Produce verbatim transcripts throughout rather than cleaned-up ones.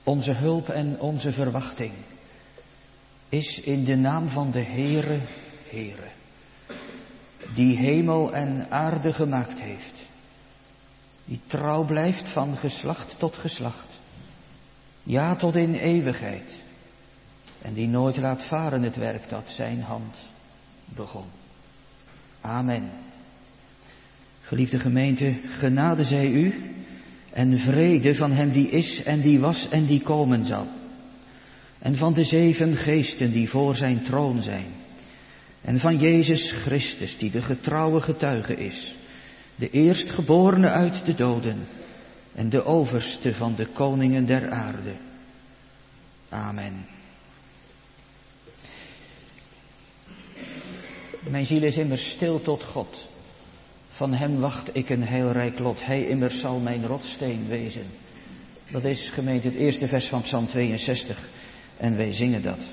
Onze hulp en onze verwachting is in de naam van de Heere, Heere, die hemel en aarde gemaakt heeft, die trouw blijft van geslacht tot geslacht, ja tot in eeuwigheid, en die nooit laat varen het werk dat zijn hand begon. Amen. Geliefde gemeente, genade zij u en vrede van hem die is en die was en die komen zal. En van de zeven geesten die voor zijn troon zijn. En van Jezus Christus die de getrouwe getuige is. De eerstgeborene uit de doden en de overste van de koningen der aarde. Amen. Mijn ziel is immers stil tot God. Van hem wacht ik een heilrijk lot. Hij immers zal mijn rotssteen wezen. Dat is, gemeente, het eerste vers van Psalm tweeënzestig. En wij zingen dat.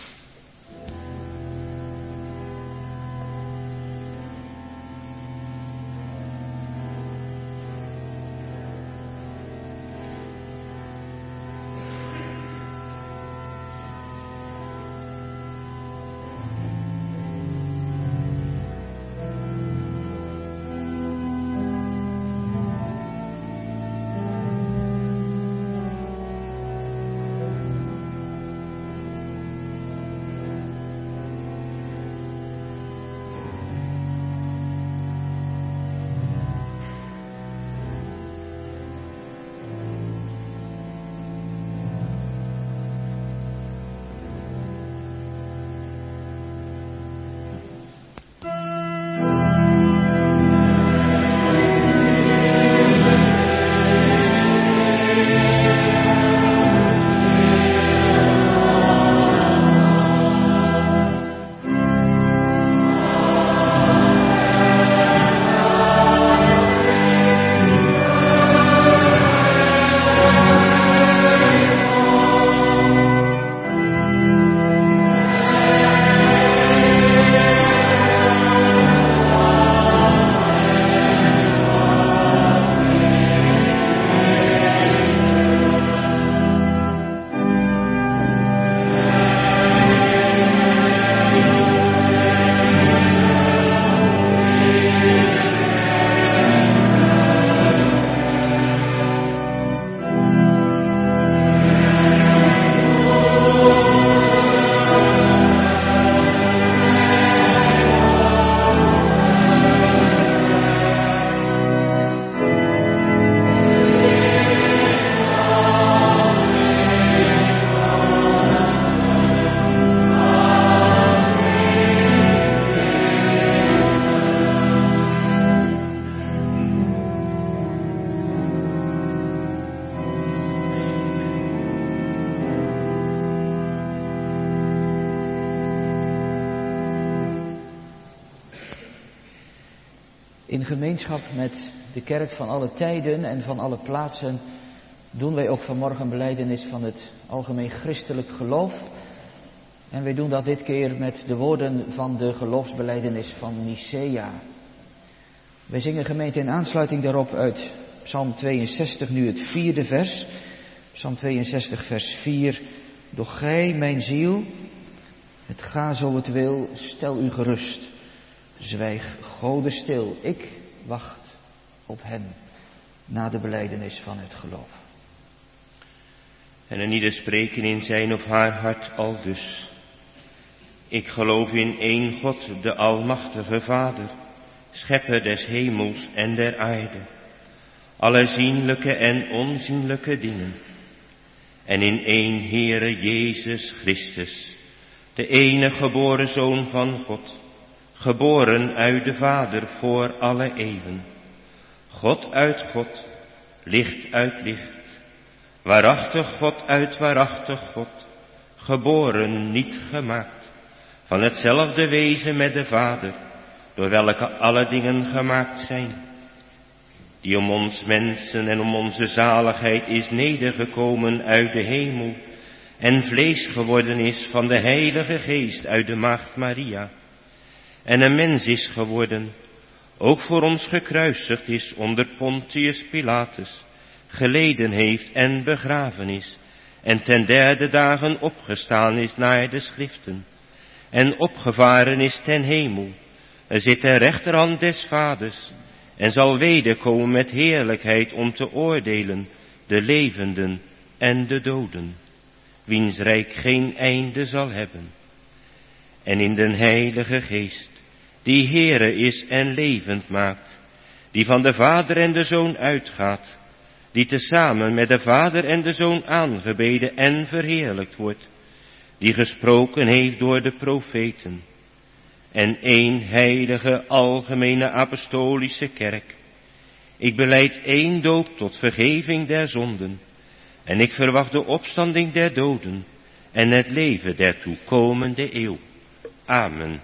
In gemeenschap met de kerk van alle tijden en van alle plaatsen doen wij ook vanmorgen belijdenis van het algemeen christelijk geloof. En wij doen dat dit keer met de woorden van de geloofsbelijdenis van Nicea. Wij zingen, gemeente, in aansluiting daarop uit Psalm tweeënzestig, nu het vierde vers. Psalm tweeënzestig, vers vier. Doch gij, mijn ziel, het ga zo het wil, stel u gerust. Zwijg Gode stil, ik wacht op hem, na de belijdenis van het geloof. En een ieder spreken in zijn of haar hart aldus. Ik geloof in één God, de almachtige Vader, schepper des hemels en der aarde, alle zienlijke en onzienlijke dingen. En in één Heere Jezus Christus, de enige geboren Zoon van God, geboren uit de Vader voor alle eeuwen. God uit God, licht uit licht, waarachtig God uit waarachtig God, geboren, niet gemaakt, van hetzelfde wezen met de Vader, door welke alle dingen gemaakt zijn, die om ons mensen en om onze zaligheid is nedergekomen uit de hemel en vlees geworden is van de Heilige Geest uit de Maagd Maria, en een mens is geworden, ook voor ons gekruisigd is onder Pontius Pilatus, geleden heeft en begraven is, en ten derde dagen opgestaan is naar de schriften, en opgevaren is ten hemel, er zit ter rechterhand des Vaders, en zal wederkomen met heerlijkheid om te oordelen de levenden en de doden, wiens rijk geen einde zal hebben. En in den Heilige Geest, die Heere is en levend maakt, die van de Vader en de Zoon uitgaat, die tezamen met de Vader en de Zoon aangebeden en verheerlijkt wordt, die gesproken heeft door de profeten, en één heilige algemene apostolische kerk. Ik belijd één doop tot vergeving der zonden, en ik verwacht de opstanding der doden en het leven der toekomende eeuw. Amen.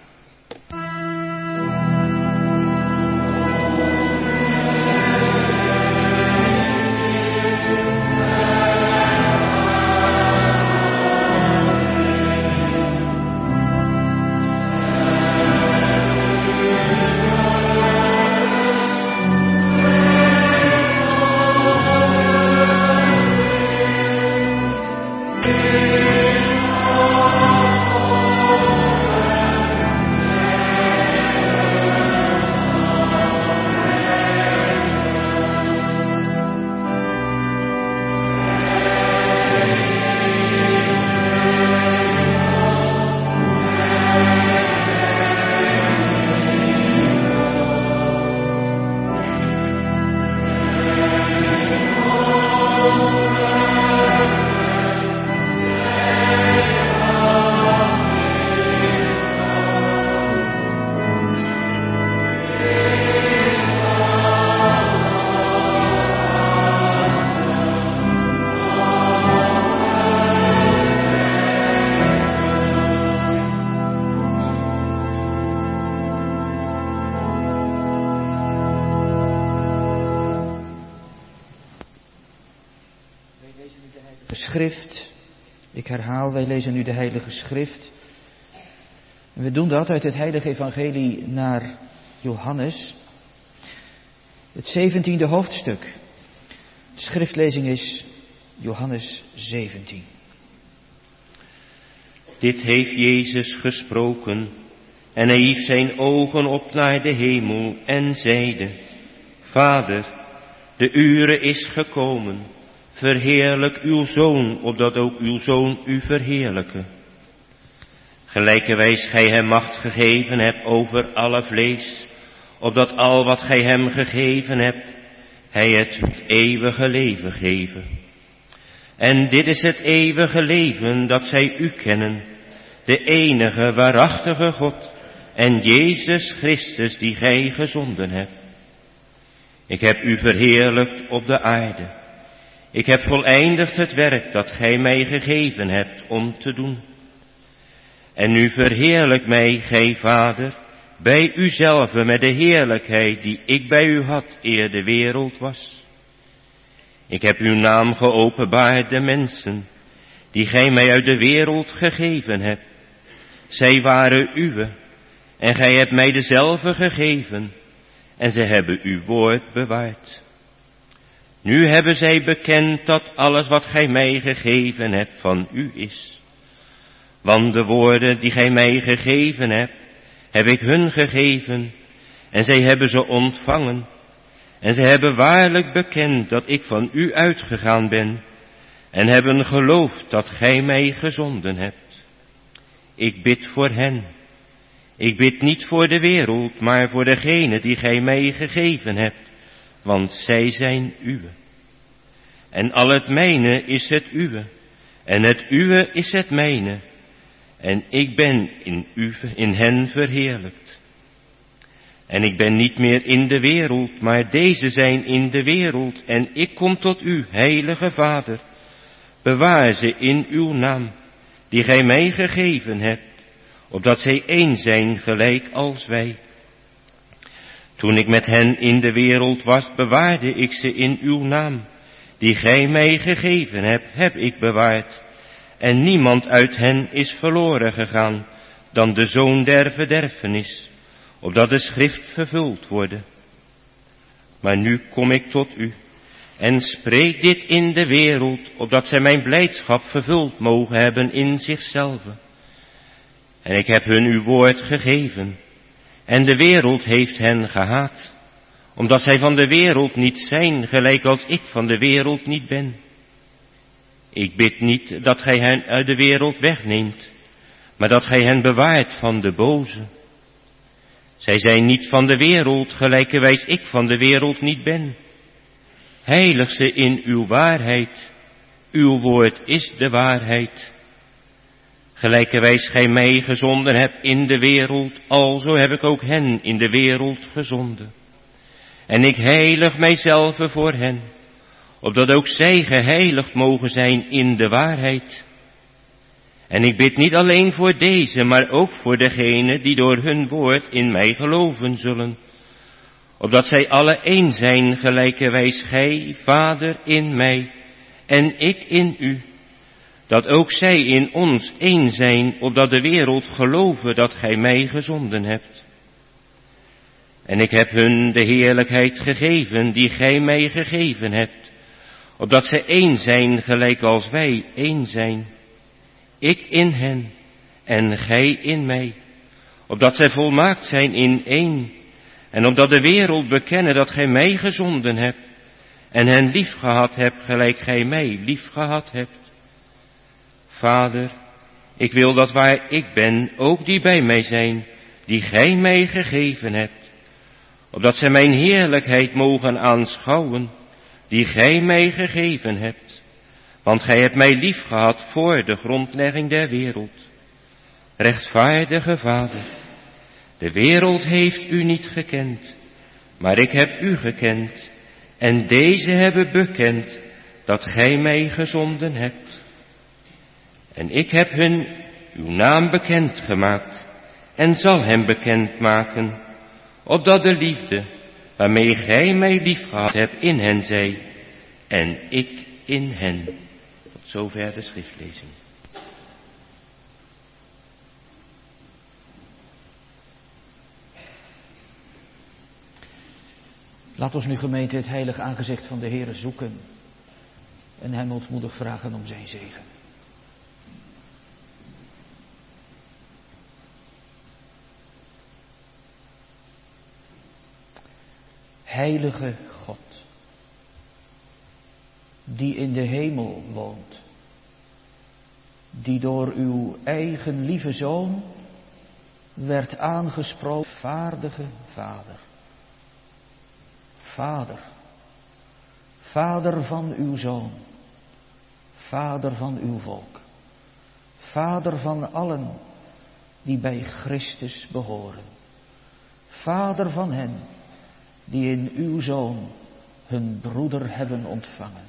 Schrift. Ik herhaal, wij lezen nu de Heilige Schrift. We doen dat uit het Heilige Evangelie naar Johannes, het zeventiende hoofdstuk. De schriftlezing is Johannes zeventien. Dit heeft Jezus gesproken, en hij hief zijn ogen op naar de hemel en zeide: Vader, de ure is gekomen. Verheerlijk uw Zoon, opdat ook uw Zoon u verheerlijke. Gelijkerwijs gij hem macht gegeven hebt over alle vlees, opdat al wat gij hem gegeven hebt, hij het eeuwige leven geven. En dit is het eeuwige leven, dat zij u kennen, de enige waarachtige God, en Jezus Christus die gij gezonden hebt. Ik heb u verheerlijkt op de aarde. Ik heb voleindigd het werk dat gij mij gegeven hebt om te doen. En nu verheerlijk mij, gij Vader, bij uzelve met de heerlijkheid die ik bij u had eer de wereld was. Ik heb uw naam geopenbaard de mensen, die gij mij uit de wereld gegeven hebt. Zij waren uwe, en gij hebt mij dezelve gegeven, en zij hebben uw woord bewaard. Nu hebben zij bekend dat alles wat gij mij gegeven hebt van u is. Want de woorden die gij mij gegeven hebt, heb ik hun gegeven, en zij hebben ze ontvangen. En zij hebben waarlijk bekend dat ik van u uitgegaan ben, en hebben geloofd dat gij mij gezonden hebt. Ik bid voor hen. Ik bid niet voor de wereld, maar voor degene die gij mij gegeven hebt, want zij zijn uwe. En al het mijne is het uwe, en het uwe is het mijne, en ik ben in u, in hen verheerlijkt. En ik ben niet meer in de wereld, maar deze zijn in de wereld, en ik kom tot u, heilige Vader. Bewaar ze in uw naam, die gij mij gegeven hebt, opdat zij één zijn gelijk als wij. Toen ik met hen in de wereld was, bewaarde ik ze in uw naam, die gij mij gegeven hebt, heb ik bewaard. En niemand uit hen is verloren gegaan, dan de zoon der verderfenis, opdat de schrift vervuld worden. Maar nu kom ik tot u, En spreek dit in de wereld, opdat zij mijn blijdschap vervuld mogen hebben in zichzelf. En ik heb hun uw woord gegeven, en de wereld heeft hen gehaat, omdat zij van de wereld niet zijn, gelijk als ik van de wereld niet ben. Ik bid niet dat gij hen uit de wereld wegneemt, maar dat gij hen bewaart van de boze. Zij zijn niet van de wereld, gelijkerwijs ik van de wereld niet ben. Heilig ze in uw waarheid, uw woord is de waarheid. Gelijkerwijs gij mij gezonden hebt in de wereld, alzo heb ik ook hen in de wereld gezonden. En ik heilig mijzelf voor hen, opdat ook zij geheiligd mogen zijn in de waarheid. En ik bid niet alleen voor deze, maar ook voor degenen die door hun woord in mij geloven zullen, opdat zij alle één zijn, gelijkerwijs gij, Vader, in mij en ik in u, dat ook zij in ons één zijn, opdat de wereld gelove dat gij mij gezonden hebt. En ik heb hun de heerlijkheid gegeven die gij mij gegeven hebt, opdat zij één zijn, gelijk als wij één zijn. Ik in hen en gij in mij, opdat zij volmaakt zijn in één, en opdat de wereld bekennen dat gij mij gezonden hebt, en hen liefgehad hebt, gelijk gij mij liefgehad hebt. Vader, ik wil dat waar ik ben, ook die bij mij zijn, die gij mij gegeven hebt, opdat zij mijn heerlijkheid mogen aanschouwen, die gij mij gegeven hebt. Want gij hebt mij liefgehad voor de grondlegging der wereld. Rechtvaardige Vader, de wereld heeft u niet gekend, maar ik heb u gekend, en deze hebben bekend dat gij mij gezonden hebt. En ik heb hun uw naam bekend gemaakt, en zal hem bekend maken, opdat de liefde, waarmee gij mij liefgehad hebt, in hen zij, en ik in hen. Tot zover de schriftlezing. Laat ons nu, gemeente, het heilige aangezicht van de Heere zoeken en hem ontmoedig vragen om zijn zegen. Heilige God, die in de hemel woont, die door uw eigen lieve Zoon werd aangesproken, vaardige Vader. Vader, Vader van uw Zoon, Vader van uw volk, Vader van allen die bij Christus behoren, Vader van hen die in uw Zoon hun broeder hebben ontvangen,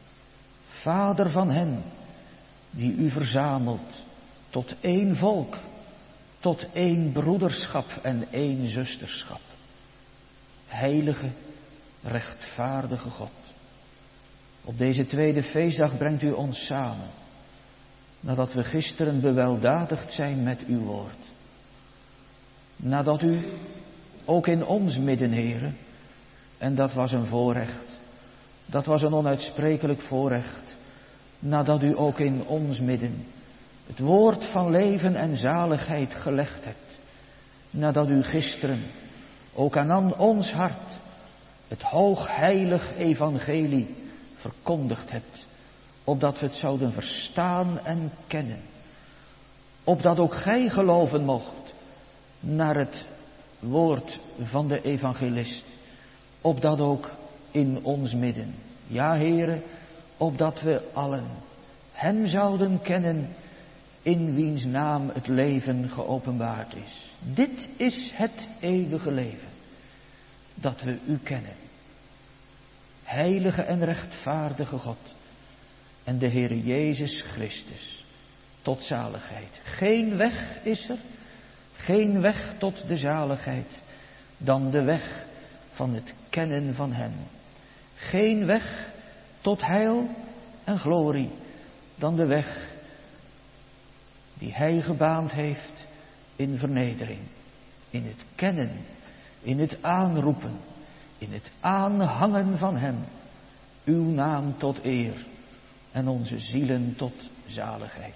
Vader van hen die u verzamelt tot één volk, tot één broederschap en één zusterschap. Heilige, rechtvaardige God, op deze tweede feestdag brengt u ons samen, nadat we gisteren beweldadigd zijn met uw woord. Nadat u ook in ons midden, Heere, en dat was een voorrecht, dat was een onuitsprekelijk voorrecht, nadat u ook in ons midden het woord van leven en zaligheid gelegd hebt, nadat u gisteren ook aan ons hart het hoogheilig evangelie verkondigd hebt, opdat we het zouden verstaan en kennen, opdat ook gij geloven mocht naar het woord van de evangelist, opdat ook in ons midden, ja Heere, opdat we allen hem zouden kennen, in wiens naam het leven geopenbaard is. Dit is het eeuwige leven, dat we u kennen. Heilige en rechtvaardige God en de Heere Jezus Christus, tot zaligheid. Geen weg is er, geen weg tot de zaligheid, dan de weg van het kennen van hem. Geen weg tot heil en glorie, dan de weg die hij gebaand heeft in vernedering, in het kennen, in het aanroepen, in het aanhangen van hem, Uw naam tot eer en onze zielen tot zaligheid.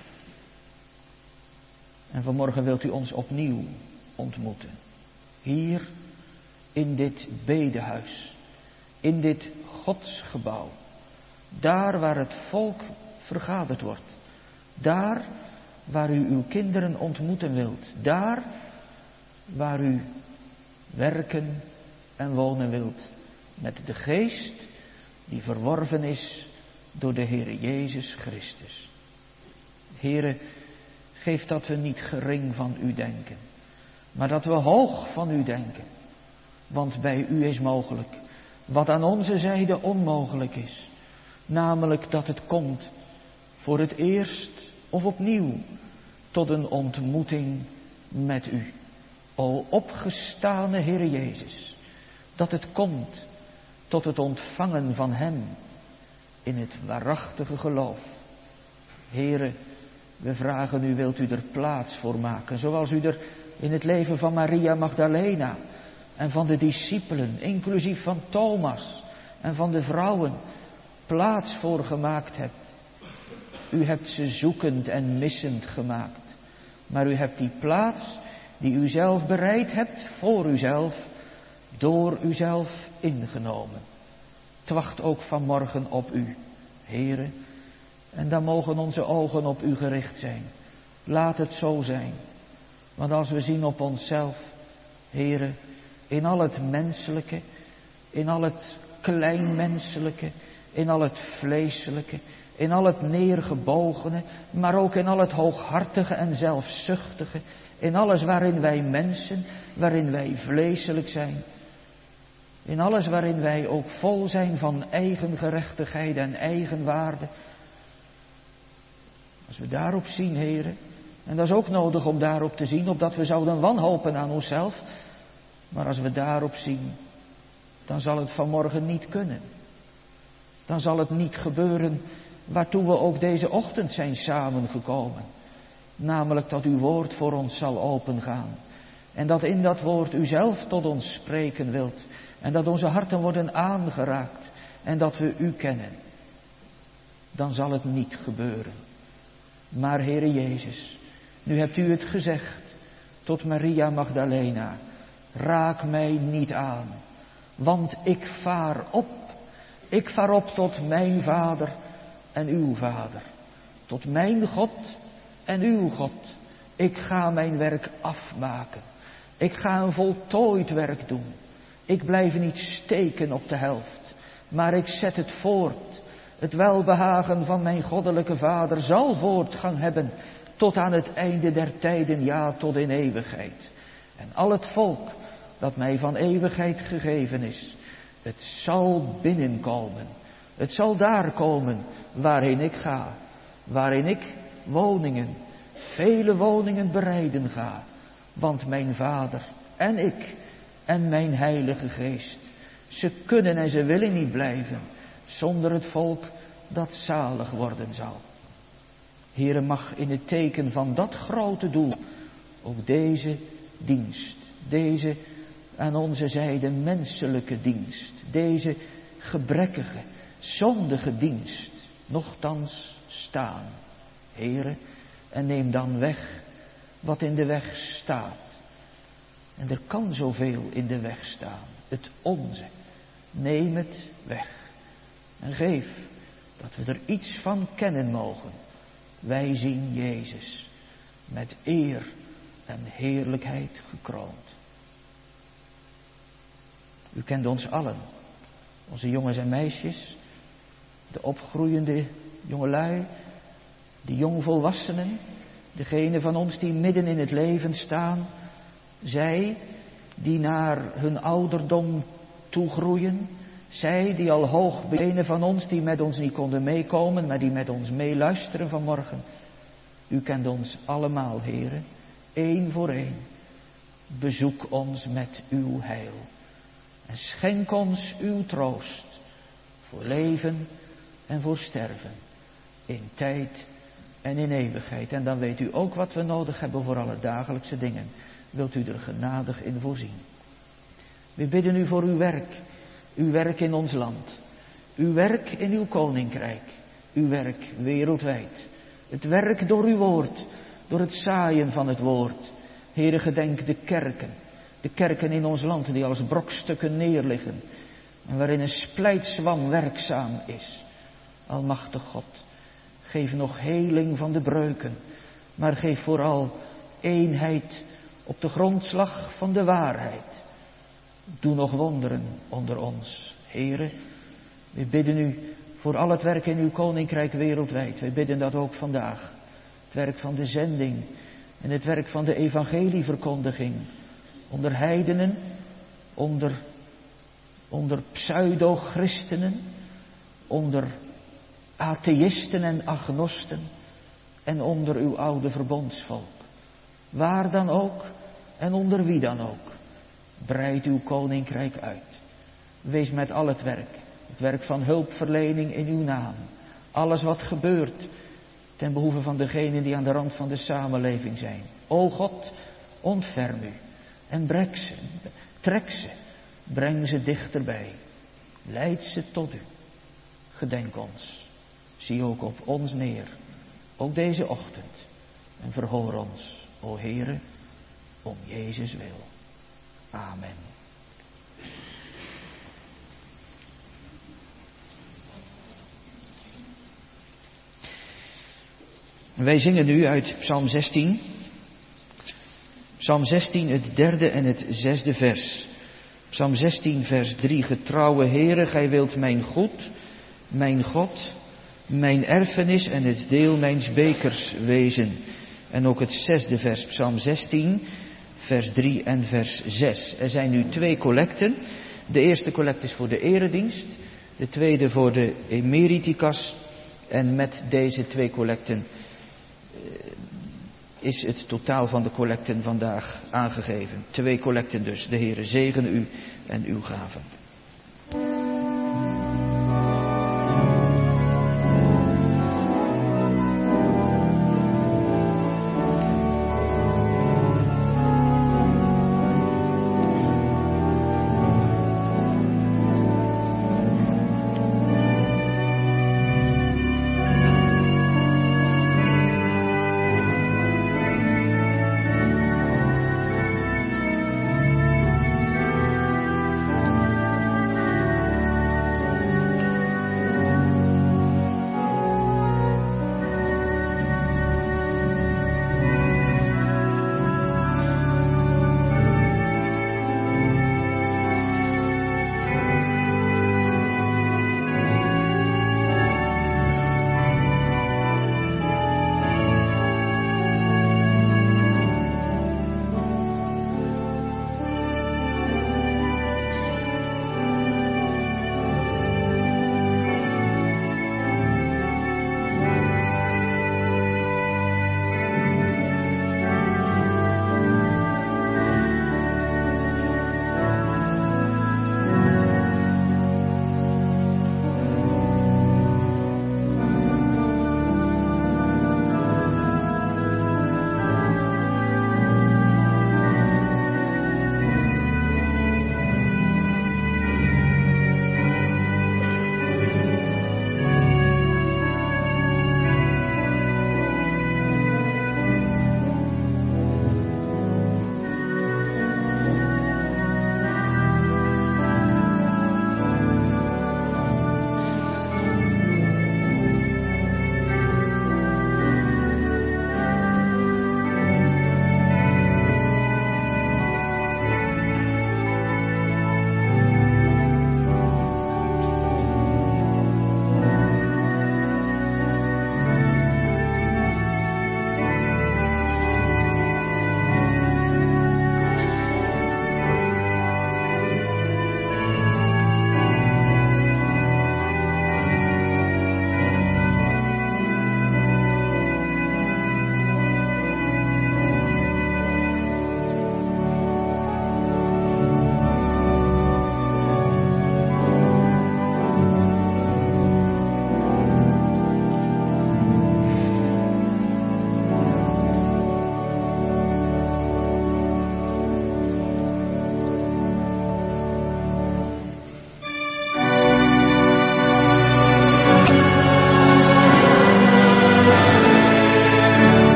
En vanmorgen wilt u ons opnieuw ontmoeten. Hier in dit bedehuis, in dit godsgebouw. Daar waar het volk vergaderd wordt. Daar waar u uw kinderen ontmoeten wilt. Daar waar u werken en wonen wilt. Met de geest die verworven is door de Heere Jezus Christus. Heere, geef dat we niet gering van u denken. Maar dat we hoog van u denken. Want bij u is mogelijk wat aan onze zijde onmogelijk is. Namelijk dat het komt voor het eerst of opnieuw tot een ontmoeting met u. O opgestane Heere Jezus, dat het komt tot het ontvangen van hem in het waarachtige geloof. Heere, we vragen u, wilt u er plaats voor maken, zoals u er in het leven van Maria Magdalena en van de discipelen, inclusief van Thomas en van de vrouwen, plaats voor gemaakt hebt. U hebt ze zoekend en missend gemaakt, maar u hebt die plaats die u zelf bereid hebt voor uzelf, door uzelf ingenomen. Het wacht ook vanmorgen op u, Heere, en dan mogen onze ogen op u gericht zijn. Laat het zo zijn, want als we zien op onszelf, Heere, in al het menselijke, in al het kleinmenselijke, in al het vleeselijke, in al het neergebogene, maar ook in al het hooghartige en zelfzuchtige, in alles waarin wij mensen, waarin wij vleeselijk zijn, in alles waarin wij ook vol zijn van eigen gerechtigheid en eigen waarde. Als we daarop zien, Heere, en dat is ook nodig om daarop te zien, opdat we zouden wanhopen aan onszelf, maar als we daarop zien, dan zal het vanmorgen niet kunnen. Dan zal het niet gebeuren waartoe we ook deze ochtend zijn samengekomen. Namelijk dat uw woord voor ons zal opengaan. En dat in dat woord u zelf tot ons spreken wilt. En dat onze harten worden aangeraakt. En dat we u kennen. Dan zal het niet gebeuren. Maar Heere Jezus, nu hebt u het gezegd tot Maria Magdalena. Raak mij niet aan, want ik vaar op. Ik vaar op tot mijn Vader en uw Vader. Tot mijn God en uw God. Ik ga mijn werk afmaken. Ik ga een voltooid werk doen. Ik blijf niet steken op de helft, maar ik zet het voort. Het welbehagen van mijn goddelijke Vader zal voortgang hebben tot aan het einde der tijden, ja, tot in eeuwigheid. En al het volk dat mij van eeuwigheid gegeven is, het zal binnenkomen. Het zal daar komen waarin ik ga, waarin ik woningen, vele woningen bereiden ga. Want mijn Vader en ik en mijn Heilige Geest, ze kunnen en ze willen niet blijven zonder het volk dat zalig worden zal. Heere, mag in het teken van dat grote doel ook deze dienst, deze aan onze zijde menselijke dienst, deze gebrekkige, zondige dienst, nochtans staan. Heere, en neem dan weg wat in de weg staat. En er kan zoveel in de weg staan, het onze. Neem het weg. En geef dat we er iets van kennen mogen. Wij zien Jezus met eer en heerlijkheid gekroond. U kent ons allen, onze jongens en meisjes, de opgroeiende jongelui, de jongvolwassenen, degenen van ons die midden in het leven staan, zij die naar hun ouderdom toegroeien, zij die al hoog, degenen van ons die met ons niet konden meekomen, maar die met ons meeluisteren vanmorgen. U kent ons allemaal, Heere, één voor één. Bezoek ons met uw heil. En schenk ons uw troost voor leven en voor sterven, in tijd en in eeuwigheid. En dan weet u ook wat we nodig hebben voor alle dagelijkse dingen. Wilt u er genadig in voorzien. We bidden u voor uw werk, uw werk in ons land. Uw werk in uw koninkrijk. Uw werk wereldwijd. Het werk door uw woord. Door het zaaien van het woord. Heere, gedenk de kerken. De kerken in ons land die als brokstukken neerliggen. En waarin een splijtzwam werkzaam is. Almachtig God, geef nog heling van de breuken. Maar geef vooral eenheid op de grondslag van de waarheid. Doe nog wonderen onder ons. Heere, we bidden u voor al het werk in uw koninkrijk wereldwijd. We bidden dat ook vandaag. Het werk van de zending en het werk van de evangelieverkondiging. Onder heidenen, onder, onder pseudo-christenen, onder atheïsten en agnosten en onder uw oude verbondsvolk. Waar dan ook en onder wie dan ook. Breid uw koninkrijk uit. Wees met al het werk. Het werk van hulpverlening in uw naam. Alles wat gebeurt ten behoeve van degenen die aan de rand van de samenleving zijn. O God, ontferm u en brek ze, trek ze, breng ze dichterbij. Leid ze tot u. Gedenk ons. Zie ook op ons neer, ook deze ochtend. En verhoor ons, o Heere, om Jezus wil. Amen. Wij zingen nu uit Psalm zestien. Psalm zestien, het derde en het zesde vers. Psalm zestien, vers drie. Getrouwe Heere, gij wilt mijn goed, mijn God, mijn erfenis en het deel mijns bekers wezen. En ook het zesde vers, Psalm zestien, vers drie en vers zes. Er zijn nu twee collecten. De eerste collecte is voor de eredienst. De tweede voor de emeritikas. En met deze twee collecten is het totaal van de collecten vandaag aangegeven. Twee collecten dus. De Heere zegene u en uw gaven.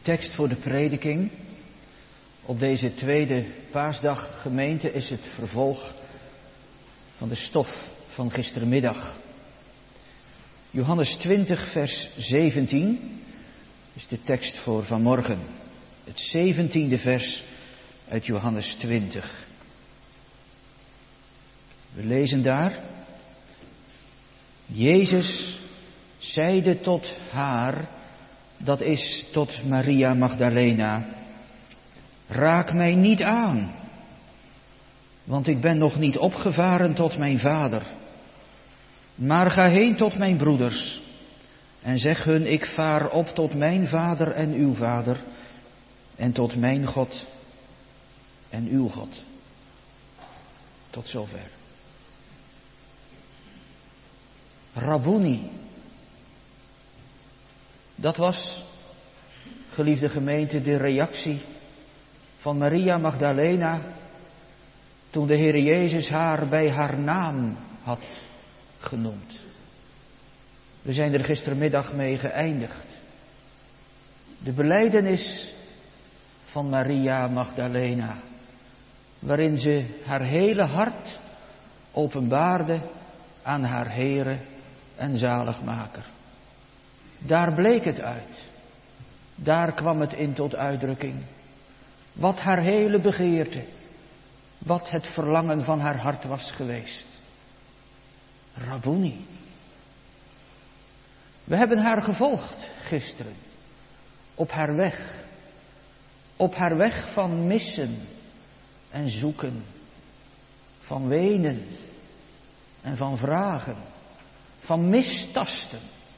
tekst voor de prediking op deze tweede paasdag gemeente is het vervolg van de stof van gistermiddag. Johannes twintig vers zeventien is de tekst voor vanmorgen. Het zeventiende vers uit Johannes twintig. We lezen daar: Jezus zeide tot haar, dat is tot Maria Magdalena: raak mij niet aan, want ik ben nog niet opgevaren tot mijn vader. Maar ga heen tot mijn broeders en zeg hun, ik vaar op tot mijn vader en uw vader en tot mijn God en uw God. Tot zover. Rabboni. Dat was, geliefde gemeente, de reactie van Maria Magdalena toen de Heer Jezus haar bij haar naam had genoemd. We zijn er gistermiddag mee geëindigd. De belijdenis van Maria Magdalena, waarin ze haar hele hart openbaarde aan haar Heere en Zaligmaker. Daar bleek het uit. Daar kwam het in tot uitdrukking. Wat haar hele begeerte, wat het verlangen van haar hart was geweest. Rabboni. We hebben haar gevolgd gisteren. Op haar weg. Op haar weg van missen en zoeken. Van wenen en van vragen. Van mistasten.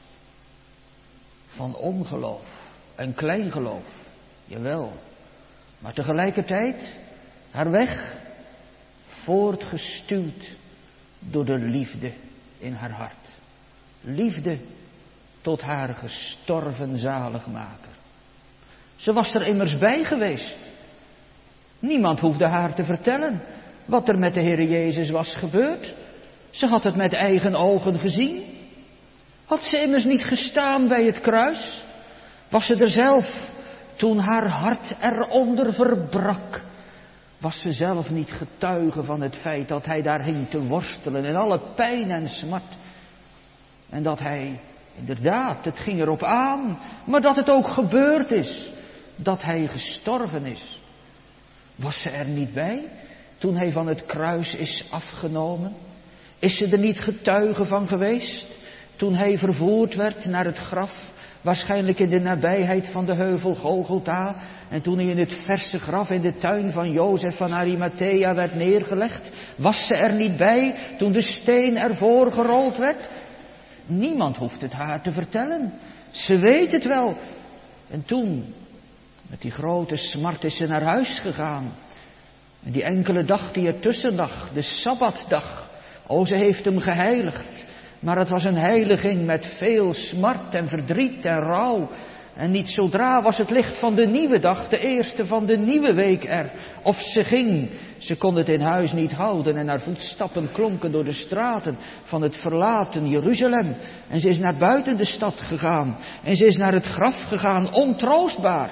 Van ongeloof en kleingeloof. Jawel. Maar tegelijkertijd haar weg voortgestuwd door de liefde in haar hart. Liefde tot haar gestorven zaligmaker. Ze was er immers bij geweest. Niemand hoefde haar te vertellen wat er met de Heer Jezus was gebeurd. Ze had het met eigen ogen gezien. Had ze immers niet gestaan bij het kruis? Was ze er zelf, toen haar hart eronder verbrak, was ze zelf niet getuige van het feit dat hij daar hing te worstelen in alle pijn en smart. En dat hij, inderdaad, het ging erop aan, maar dat het ook gebeurd is, dat hij gestorven is. Was ze er niet bij toen hij van het kruis is afgenomen? Is ze er niet getuige van geweest toen hij vervoerd werd naar het graf? Waarschijnlijk in de nabijheid van de heuvel Golgotha. En toen hij in het verse graf in de tuin van Jozef van Arimathea werd neergelegd. Was ze er niet bij toen de steen ervoor gerold werd? Niemand hoeft het haar te vertellen. Ze weet het wel. En toen, met die grote smart, is ze naar huis gegaan. En die enkele dag die ertussen lag, de Sabbatdag. O, ze heeft hem geheiligd. Maar het was een heiliging met veel smart en verdriet en rouw. En niet zodra was het licht van de nieuwe dag, de eerste van de nieuwe week er. Of ze ging, ze kon het in huis niet houden en haar voetstappen klonken door de straten van het verlaten Jeruzalem. En ze is naar buiten de stad gegaan en ze is naar het graf gegaan, ontroostbaar.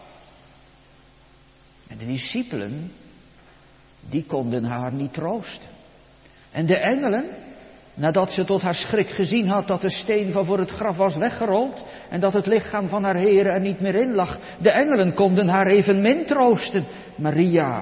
En de discipelen, die konden haar niet troosten. En de engelen, nadat ze tot haar schrik gezien had dat de steen van voor het graf was weggerold en dat het lichaam van haar Heere er niet meer in lag, de engelen konden haar evenmin troosten. Maria,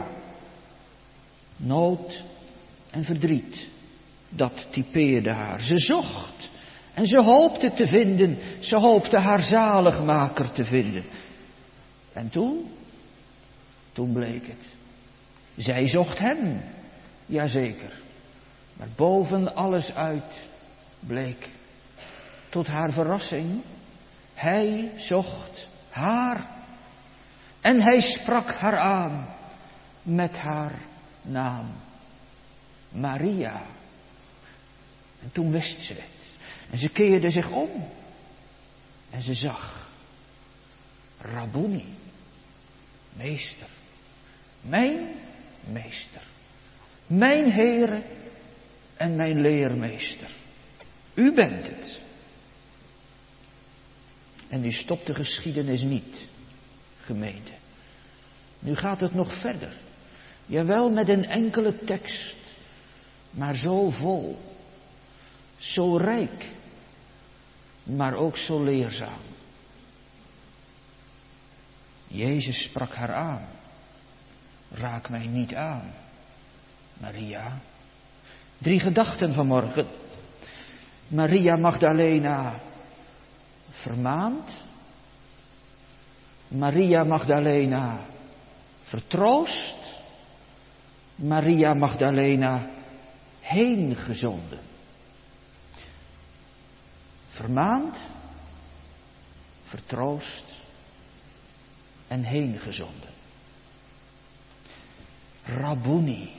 nood en verdriet, dat typeerde haar. Ze zocht en ze hoopte te vinden, ze hoopte haar zaligmaker te vinden. En toen, toen bleek het. Zij zocht hem, jazeker. Maar boven alles uit bleek, tot haar verrassing, hij zocht haar. En hij sprak haar aan met haar naam. Maria. En toen wist ze het. En ze keerde zich om. En ze zag. Rabboni. Meester. Mijn meester. Mijn Heere. En mijn leermeester. U bent het. En die stopt de geschiedenis niet. gemeente. Nu gaat het nog verder. Jawel, met een enkele tekst, maar zo vol, zo rijk, maar ook zo leerzaam. Jezus sprak haar aan. Raak mij niet aan, Maria. Drie gedachten vanmorgen. Maria Magdalena vermaand. Maria Magdalena vertroost. Maria Magdalena heengezonden. Vermaand, vertroost en heengezonden. Rabboni,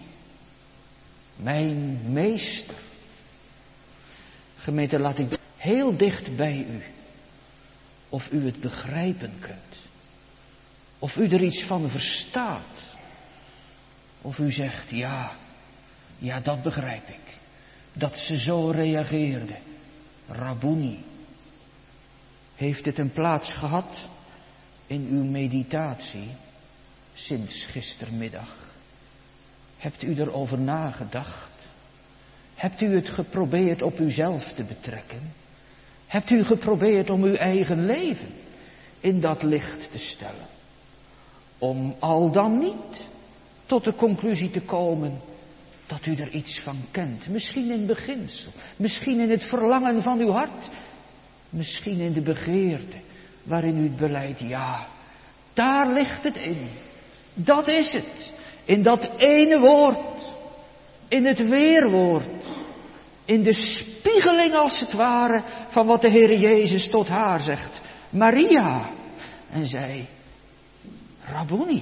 mijn meester. Gemeente, laat ik heel dicht bij u. Of u het begrijpen kunt. Of u er iets van verstaat. Of u zegt, ja, ja dat begrijp ik. Dat ze zo reageerde. Rabboni. Heeft het een plaats gehad in uw meditatie sinds gistermiddag? Hebt u erover nagedacht? Hebt u het geprobeerd op uzelf te betrekken? Hebt u geprobeerd om uw eigen leven in dat licht te stellen? Om al dan niet tot de conclusie te komen dat u er iets van kent. Misschien in beginsel, misschien in het verlangen van uw hart, misschien in de begeerte waarin u het belijdt. Ja, daar ligt het in. Dat is het. In dat ene woord. In het weerwoord. In de spiegeling als het ware van wat de Heere Jezus tot haar zegt. Maria. En zij, Rabboni.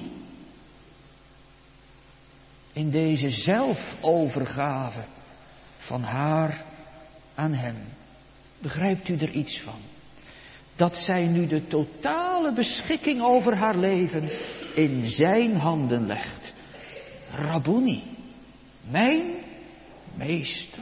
In deze zelfovergave van haar aan hem. Begrijpt u er iets van? Dat zij nu de totale beschikking over haar leven in zijn handen legt. Rabboni, mijn meester.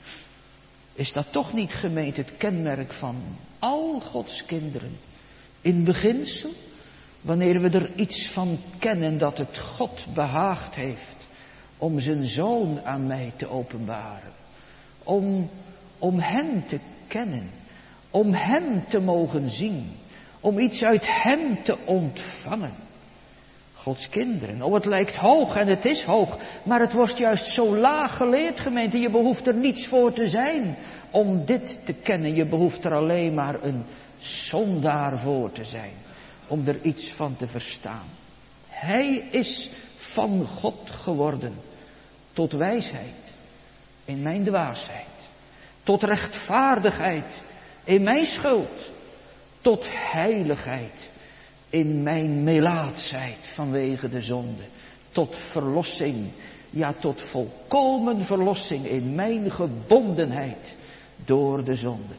Is dat toch niet, gemeente, het kenmerk van al Gods kinderen? In beginsel, wanneer we er iets van kennen dat het God behaagd heeft om zijn zoon aan mij te openbaren. Om, om hem te kennen. Om hem te mogen zien. Om iets uit hem te ontvangen. Gods kinderen. Oh, het lijkt hoog en het is hoog. Maar het wordt juist zo laag geleerd, gemeente. Je behoeft er niets voor te zijn om dit te kennen. Je behoeft er alleen maar een zondaar voor te zijn. Om er iets van te verstaan. Hij is van God geworden. Tot wijsheid. In mijn dwaasheid. Tot rechtvaardigheid. In mijn schuld. Tot heiligheid. In mijn melaatsheid vanwege de zonde. Tot verlossing. Ja, tot volkomen verlossing in mijn gebondenheid door de zonde.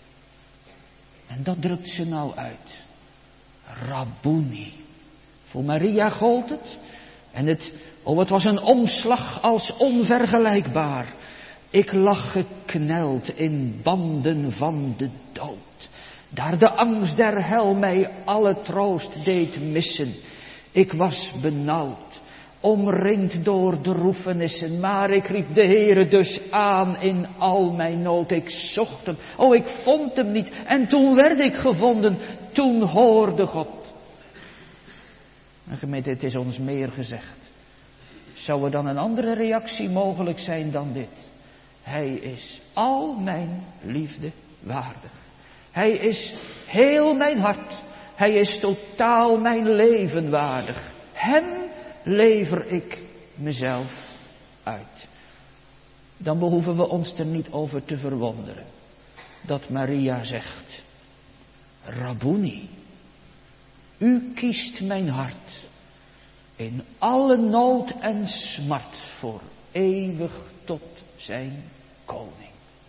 En dat drukt ze nou uit. Rabboni. Voor Maria gold het. En het, oh, het was een omslag als onvergelijkbaar. Ik lag gekneld in banden van de dood. Daar de angst der hel mij alle troost deed missen. Ik was benauwd, omringd door droefenissen. Maar ik riep de Heere dus aan in al mijn nood. Ik zocht hem, oh ik vond hem niet. En toen werd ik gevonden, toen hoorde God. En gemeente, het is ons meer gezegd. Zou er dan een andere reactie mogelijk zijn dan dit? Hij is al mijn liefde waardig. Hij is heel mijn hart. Hij is totaal mijn leven waardig. Hem lever ik mezelf uit. Dan behoeven we ons er niet over te verwonderen. Dat Maria zegt. Rabboni. U kiest mijn hart. In alle nood en smart voor eeuwig tot zijn koning.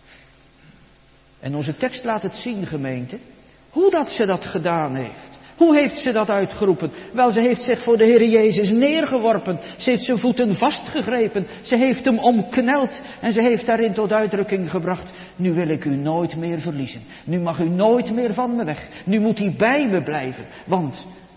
En onze tekst laat het zien, gemeente, hoe dat ze dat gedaan heeft. Hoe heeft ze dat uitgeroepen? Wel, ze heeft zich voor de Heer Jezus neergeworpen. Ze heeft zijn voeten vastgegrepen. Ze heeft hem omkneld. En ze heeft daarin tot uitdrukking gebracht. Nu wil ik u nooit meer verliezen. Nu mag u nooit meer van me weg. Nu moet u bij me blijven. Want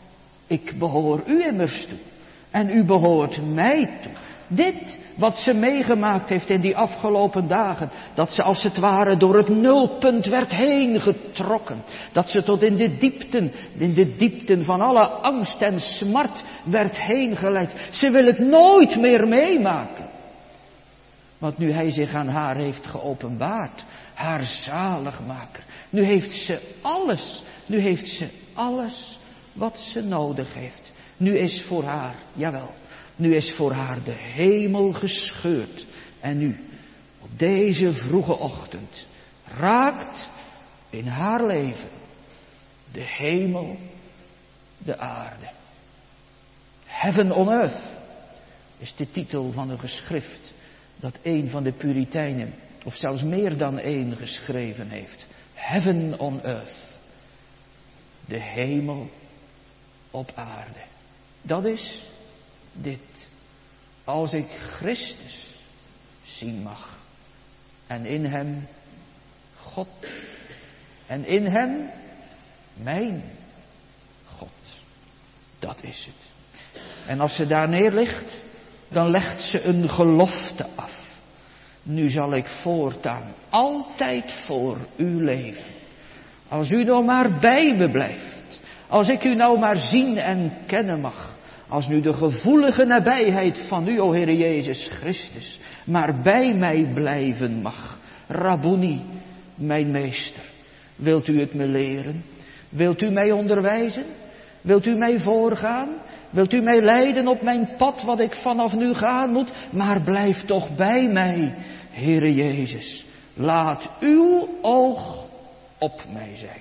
Ik behoor u immers toe. En u behoort mij toe. Dit wat ze meegemaakt heeft in die afgelopen dagen. Dat ze als het ware door het nulpunt werd heen getrokken. Dat ze tot in de diepten, in de diepten van alle angst en smart werd heen geleid. Ze wil het nooit meer meemaken. Want nu hij zich aan haar heeft geopenbaard. Haar zaligmaker. Nu heeft ze alles. Nu heeft ze alles wat ze nodig heeft. Nu is voor haar, jawel, nu is voor haar de hemel gescheurd. En nu, op deze vroege ochtend, raakt in haar leven de hemel de aarde. Heaven on Earth is de titel van een geschrift dat een van de Puritijnen, of zelfs meer dan één, geschreven heeft. Heaven on Earth. De hemel op aarde. Dat is dit. Als ik Christus zien mag. En in hem God. En in hem mijn God. Dat is het. En als ze daar neer ligt, dan legt ze een gelofte af. Nu zal ik voortaan altijd voor u leven. Als u nou maar bij me blijft. Als ik u nou maar zien en kennen mag. Als nu de gevoelige nabijheid van u, o Heere Jezus Christus, maar bij mij blijven mag. Rabboni, mijn meester. Wilt u het me leren? Wilt u mij onderwijzen? Wilt u mij voorgaan? Wilt u mij leiden op mijn pad wat ik vanaf nu gaan moet? Maar blijf toch bij mij, Heere Jezus. Laat uw oog op mij zijn.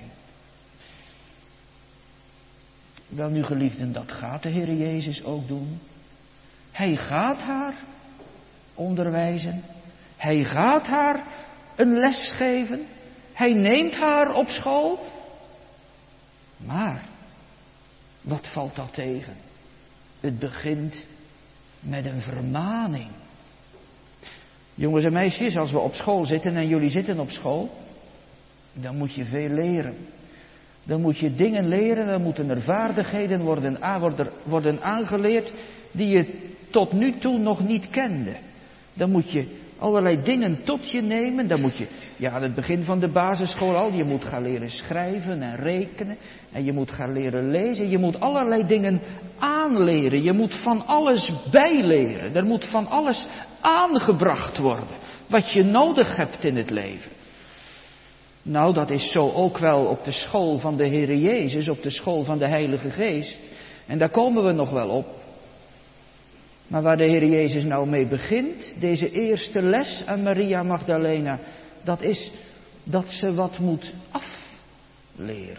Wel nu geliefden, dat gaat de Heere Jezus ook doen. Hij gaat haar onderwijzen. Hij gaat haar een les geven. Hij neemt haar op school. Maar, wat valt dat tegen? Het begint met een vermaning. Jongens en meisjes, als we op school zitten en jullie zitten op school, dan moet je veel leren. Dan moet je dingen leren, dan moeten er vaardigheden worden, worden aangeleerd die je tot nu toe nog niet kende. Dan moet je allerlei dingen tot je nemen. Dan moet je, ja, aan het begin van de basisschool al, je moet gaan leren schrijven en rekenen. En je moet gaan leren lezen. Je moet allerlei dingen aanleren. Je moet van alles bijleren. Er moet van alles aangebracht worden. Wat je nodig hebt in het leven. Nou, dat is zo ook wel op de school van de Heere Jezus, op de school van de Heilige Geest. En daar komen we nog wel op. Maar waar de Heere Jezus nou mee begint, deze eerste les aan Maria Magdalena, dat is dat ze wat moet afleren.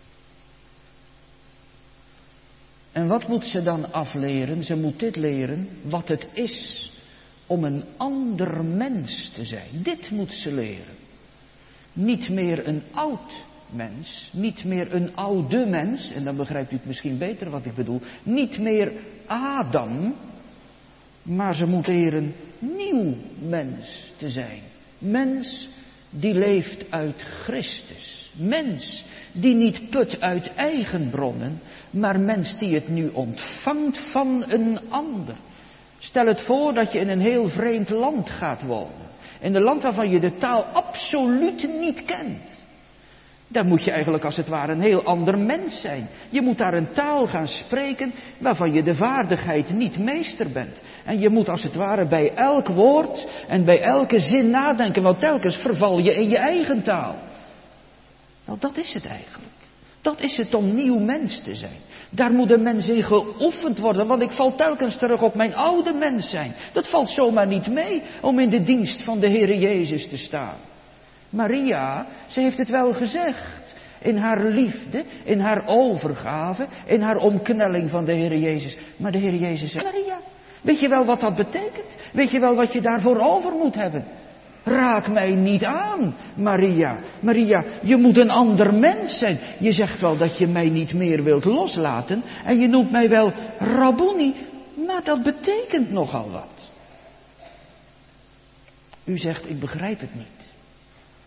En wat moet ze dan afleren? Ze moet dit leren, wat het is om een ander mens te zijn. Dit moet ze leren. Niet meer een oud mens, niet meer een oude mens, en dan begrijpt u het misschien beter wat ik bedoel, niet meer Adam, maar ze moet leren nieuw mens te zijn. Mens die leeft uit Christus. Mens die niet put uit eigen bronnen, maar mens die het nu ontvangt van een ander. Stel het voor dat je in een heel vreemd land gaat wonen. In een land waarvan je de taal absoluut niet kent. Dan moet je eigenlijk als het ware een heel ander mens zijn. Je moet daar een taal gaan spreken waarvan je de vaardigheid niet meester bent. En je moet als het ware bij elk woord en bij elke zin nadenken. Want telkens verval je in je eigen taal. Nou, dat is het eigenlijk. Dat is het om nieuw mens te zijn. Daar moet een mens in geoefend worden, want ik val telkens terug op mijn oude mens zijn. Dat valt zomaar niet mee om in de dienst van de Heere Jezus te staan. Maria, ze heeft het wel gezegd. In haar liefde, in haar overgave, in haar omknelling van de Heere Jezus. Maar de Heere Jezus zegt, Maria, weet je wel wat dat betekent? Weet je wel wat je daarvoor over moet hebben? Raak mij niet aan, Maria. Maria, je moet een ander mens zijn. Je zegt wel dat je mij niet meer wilt loslaten. En je noemt mij wel Rabboni. Maar dat betekent nogal wat. U zegt, ik begrijp het niet.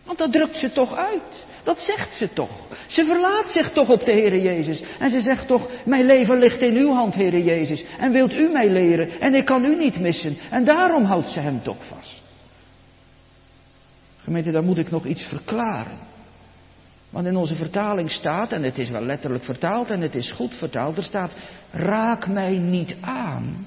Want dat drukt ze toch uit. Dat zegt ze toch. Ze verlaat zich toch op de Heere Jezus. En ze zegt toch, mijn leven ligt in uw hand, Heere Jezus. En wilt u mij leren? En ik kan u niet missen. En daarom houdt ze hem toch vast. Gemeente, daar moet ik nog iets verklaren. Want in onze vertaling staat, en het is wel letterlijk vertaald en het is goed vertaald, er staat, raak mij niet aan.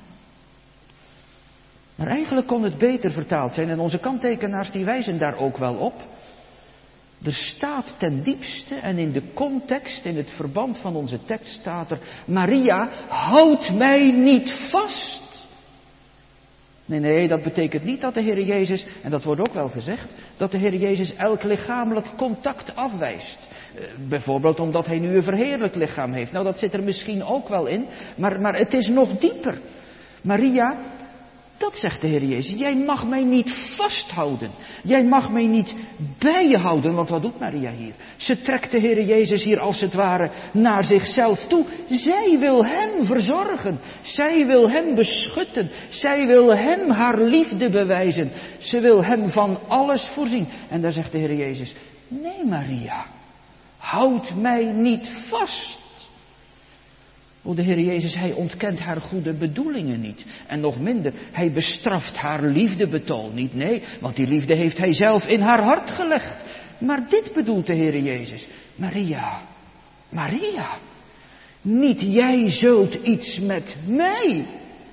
Maar eigenlijk kon het beter vertaald zijn en onze kanttekenaars die wijzen daar ook wel op. Er staat ten diepste en in de context, in het verband van onze tekst staat er, Maria, houd mij niet vast. Nee, nee, dat betekent niet dat de Heer Jezus, en dat wordt ook wel gezegd, dat de Heer Jezus elk lichamelijk contact afwijst. Uh, bijvoorbeeld omdat hij nu een verheerlijk lichaam heeft. Nou, dat zit er misschien ook wel in, maar, maar het is nog dieper. Maria, dat zegt de Heer Jezus, jij mag mij niet vasthouden. Jij mag mij niet bij je houden, want wat doet Maria hier? Ze trekt de Heer Jezus hier als het ware naar zichzelf toe. Zij wil hem verzorgen. Zij wil hem beschutten. Zij wil hem haar liefde bewijzen. Ze wil hem van alles voorzien. En daar zegt de Heer Jezus, nee Maria, houd mij niet vast. O, de Heer Jezus, hij ontkent haar goede bedoelingen niet. En nog minder, hij bestraft haar liefdebetoon niet. Nee, want die liefde heeft hij zelf in haar hart gelegd. Maar dit bedoelt de Heer Jezus. Maria, Maria, niet jij zult iets met mij.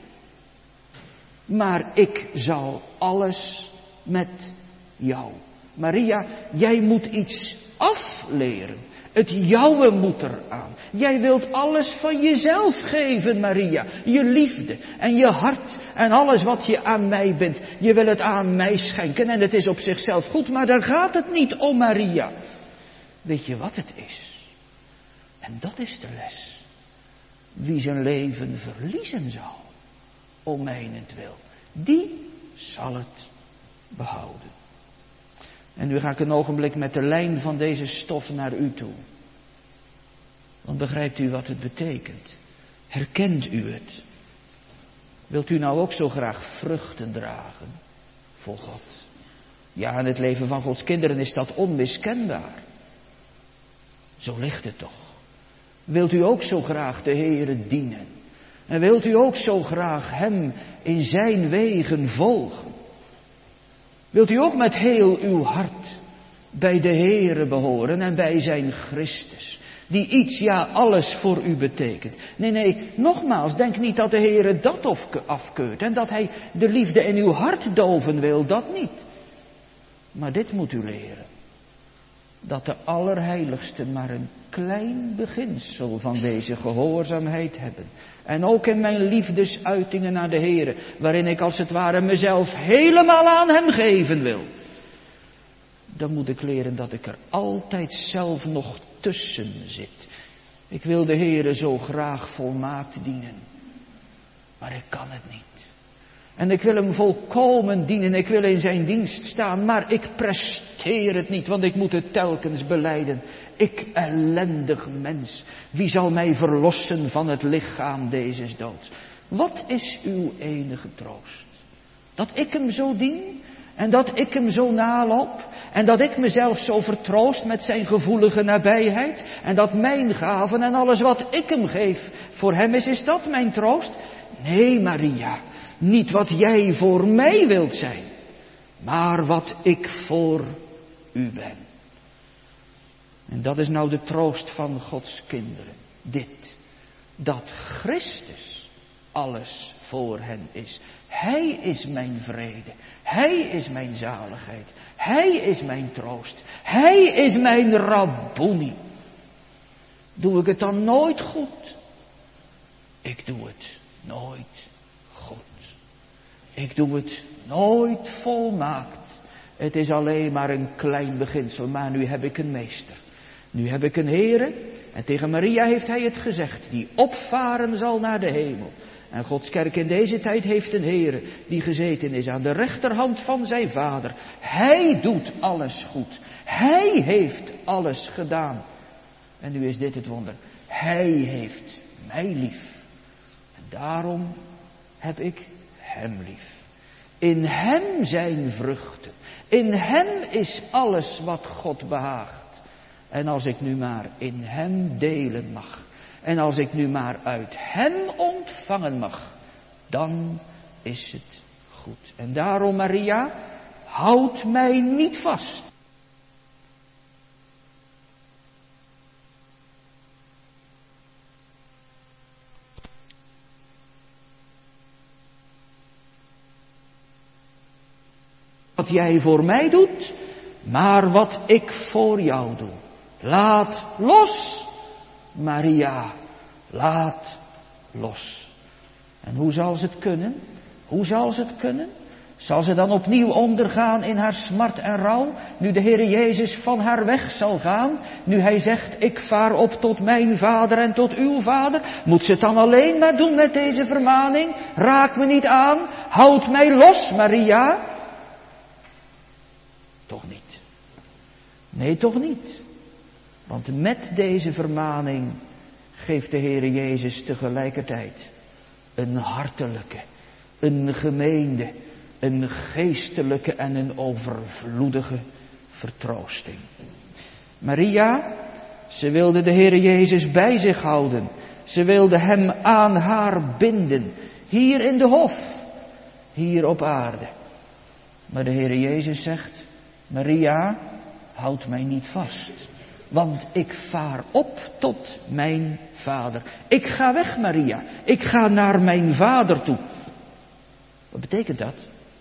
Maar ik zal alles met jou. Maria, jij moet iets afleren. Het jouwe moet eraan. Jij wilt alles van jezelf geven, Maria. Je liefde en je hart en alles wat je aan mij bent. Je wil het aan mij schenken en het is op zichzelf goed, maar daar gaat het niet om, Maria. Weet je wat het is? En dat is de les. Wie zijn leven verliezen zal, om mijnentwil, die zal het behouden. En nu ga ik een ogenblik met de lijn van deze stof naar u toe. Want begrijpt u wat het betekent? Herkent u het? Wilt u nou ook zo graag vruchten dragen voor God? Ja, in het leven van Gods kinderen is dat onmiskenbaar. Zo ligt het toch. Wilt u ook zo graag de Heere dienen? En wilt u ook zo graag Hem in Zijn wegen volgen? Wilt u ook met heel uw hart bij de Heere behoren en bij zijn Christus, die iets, ja alles voor u betekent? Nee, nee, nogmaals, denk niet dat de Heere dat afkeurt en dat Hij de liefde in uw hart doven wil, dat niet. Maar dit moet u leren, dat de Allerheiligsten maar een klein beginsel van deze gehoorzaamheid hebben. En ook in mijn liefdesuitingen naar de Heere, waarin ik als het ware mezelf helemaal aan Hem geven wil. Dan moet ik leren dat ik er altijd zelf nog tussen zit. Ik wil de Heere zo graag volmaakt dienen, maar ik kan het niet. En ik wil hem volkomen dienen, ik wil in zijn dienst staan, maar ik presteer het niet, want ik moet het telkens belijden. Ik ellendig mens, wie zal mij verlossen van het lichaam dezes doods? Wat is uw enige troost? Dat ik hem zo dien en dat ik hem zo naloop en dat ik mezelf zo vertroost met zijn gevoelige nabijheid en dat mijn gaven en alles wat ik hem geef voor hem is, is dat mijn troost? Nee, Maria. Niet wat jij voor mij wilt zijn, maar wat ik voor u ben. En dat is nou de troost van Gods kinderen. Dit, dat Christus alles voor hen is. Hij is mijn vrede. Hij is mijn zaligheid. Hij is mijn troost. Hij is mijn Rabboni. Doe ik het dan nooit goed? Ik doe het nooit goed. Ik doe het nooit volmaakt. Het is alleen maar een klein beginsel, maar nu heb ik een meester. Nu heb ik een Heere, en tegen Maria heeft hij het gezegd, die opvaren zal naar de hemel. En Gods kerk in deze tijd heeft een Heere, die gezeten is aan de rechterhand van zijn Vader. Hij doet alles goed. Hij heeft alles gedaan. En nu is dit het wonder. Hij heeft mij lief. En daarom heb ik hem lief. In hem zijn vruchten. In hem is alles wat God behaagt. En als ik nu maar in hem delen mag. En als ik nu maar uit hem ontvangen mag. Dan is het goed. En daarom, Maria, houd mij niet vast. Wat jij voor mij doet, maar wat ik voor jou doe. Laat los, Maria, laat los. En hoe zal ze het kunnen? Hoe zal ze het kunnen? Zal ze dan opnieuw ondergaan in haar smart en rouw, nu de Heere Jezus van haar weg zal gaan? Nu hij zegt, ik vaar op tot mijn vader en tot uw vader. Moet ze het dan alleen maar doen met deze vermaning? Raak me niet aan, houd mij los, Maria. Toch niet. Nee, toch niet. Want met deze vermaning geeft de Heere Jezus tegelijkertijd een hartelijke, een gemeende, een geestelijke en een overvloedige vertroosting. Maria, ze wilde de Heere Jezus bij zich houden. Ze wilde hem aan haar binden. Hier in de hof. Hier op aarde. Maar de Heere Jezus zegt, Maria, houd mij niet vast. Want ik vaar op tot mijn vader. Ik ga weg, Maria. Ik ga naar mijn vader toe. Wat betekent dat?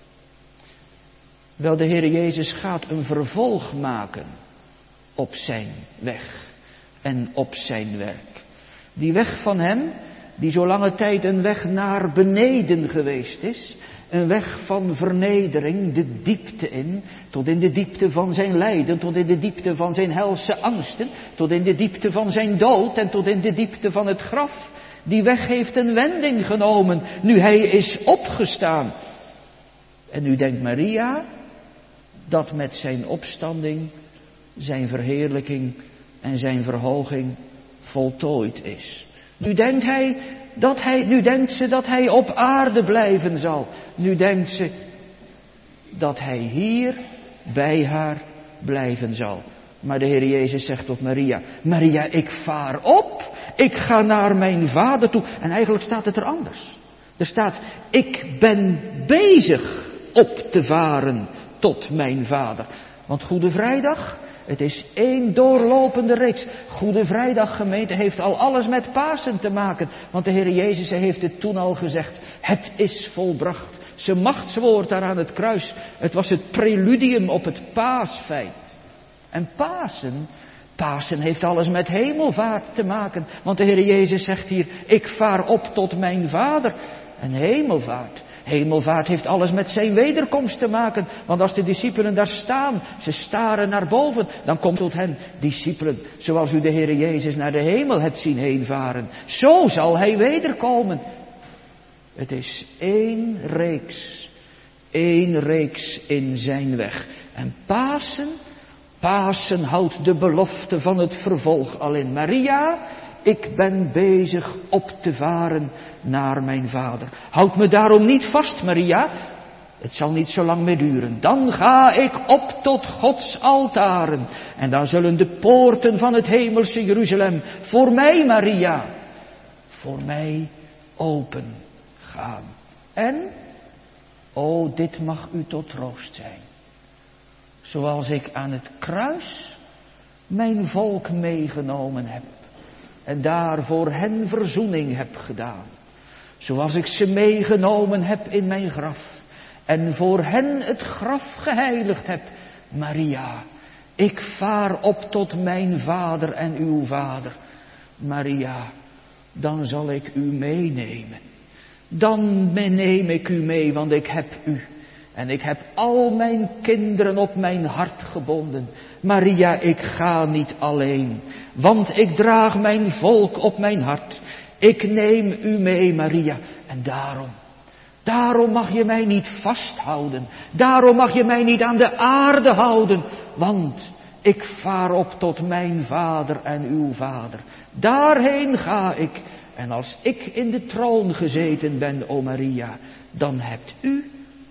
Wel, de Heere Jezus gaat een vervolg maken op zijn weg en op zijn werk. Die weg van hem, die zo lange tijd een weg naar beneden geweest is. Een weg van vernedering, de diepte in, tot in de diepte van zijn lijden, tot in de diepte van zijn helse angsten, tot in de diepte van zijn dood en tot in de diepte van het graf. Die weg heeft een wending genomen, nu hij is opgestaan. En nu denkt Maria dat met zijn opstanding zijn verheerlijking en zijn verhoging voltooid is. Nu denkt hij dat hij, nu denkt ze dat hij op aarde blijven zal. Nu denkt ze dat hij hier bij haar blijven zal. Maar de Heer Jezus zegt tot Maria, Maria, ik vaar op, ik ga naar mijn vader toe. En eigenlijk staat het er anders. Er staat, ik ben bezig op te varen tot mijn vader. Want Goede Vrijdag, het is één doorlopende reeks. Goede Vrijdag, gemeente, heeft al alles met Pasen te maken. Want de Heer Jezus heeft het toen al gezegd. Het is volbracht. Zijn machtswoord daar aan het kruis. Het was het preludium op het paasfeit. En Pasen, Pasen heeft alles met hemelvaart te maken. Want de Heer Jezus zegt hier, ik vaar op tot mijn vader. En hemelvaart. Hemelvaart heeft alles met zijn wederkomst te maken. Want als de discipelen daar staan, ze staren naar boven, dan komt tot hen, discipelen, zoals u de Heere Jezus naar de hemel hebt zien heenvaren. Zo zal hij wederkomen. Het is één reeks, één reeks in zijn weg. En Pasen, Pasen houdt de belofte van het vervolg al in. Maria, ik ben bezig op te varen naar mijn vader. Houd me daarom niet vast, Maria. Het zal niet zo lang meer duren. Dan ga ik op tot Gods altaren. En dan zullen de poorten van het hemelse Jeruzalem voor mij, Maria, voor mij open gaan. En, o, dit mag u tot troost zijn. Zoals ik aan het kruis mijn volk meegenomen heb. En daar voor hen verzoening heb gedaan. Zoals ik ze meegenomen heb in mijn graf. En voor hen het graf geheiligd heb. Maria, ik vaar op tot mijn vader en uw vader. Maria, dan zal ik u meenemen. Dan neem ik u mee, want ik heb u. En ik heb al mijn kinderen op mijn hart gebonden. Maria, ik ga niet alleen, want ik draag mijn volk op mijn hart. Ik neem u mee, Maria. En daarom, daarom mag je mij niet vasthouden. Daarom mag je mij niet aan de aarde houden. Want ik vaar op tot mijn vader en uw vader. Daarheen ga ik. En als ik in de troon gezeten ben, o Maria, dan hebt u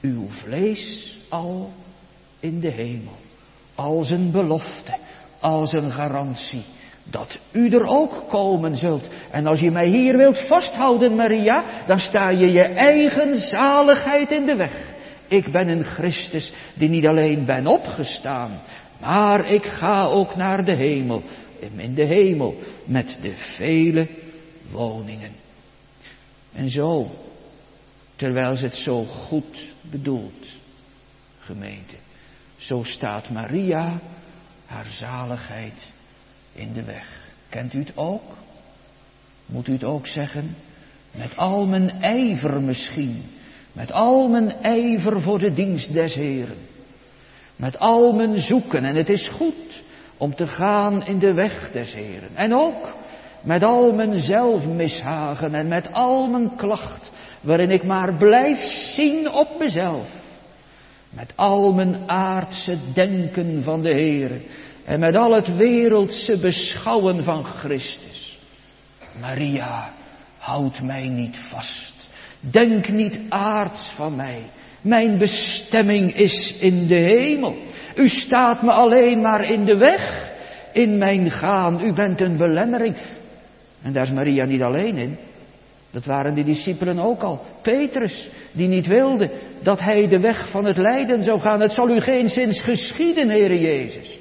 uw vlees al in de hemel. Als een belofte, als een garantie. Dat u er ook komen zult. En als je mij hier wilt vasthouden, Maria, dan sta je je eigen zaligheid in de weg. Ik ben een Christus die niet alleen ben opgestaan, maar ik ga ook naar de hemel. In de hemel met de vele woningen. En zo, terwijl ze het zo goed bedoelt, gemeente, zo staat Maria haar zaligheid in de weg. Kent u het ook? Moet u het ook zeggen? Met al mijn ijver misschien. Met al mijn ijver voor de dienst des Heren. Met al mijn zoeken. En het is goed om te gaan in de weg des Heren. En ook met al mijn zelfmishagen en met al mijn klacht. Waarin ik maar blijf zien op mezelf. Met al mijn aardse denken van de Heren. En met al het wereldse beschouwen van Christus. Maria, houd mij niet vast. Denk niet aards van mij. Mijn bestemming is in de hemel. U staat me alleen maar in de weg. In mijn gaan. U bent een belemmering. En daar is Maria niet alleen in. Dat waren de discipelen ook al. Petrus, die niet wilde dat hij de weg van het lijden zou gaan. Het zal u geenszins geschieden, Heere Jezus.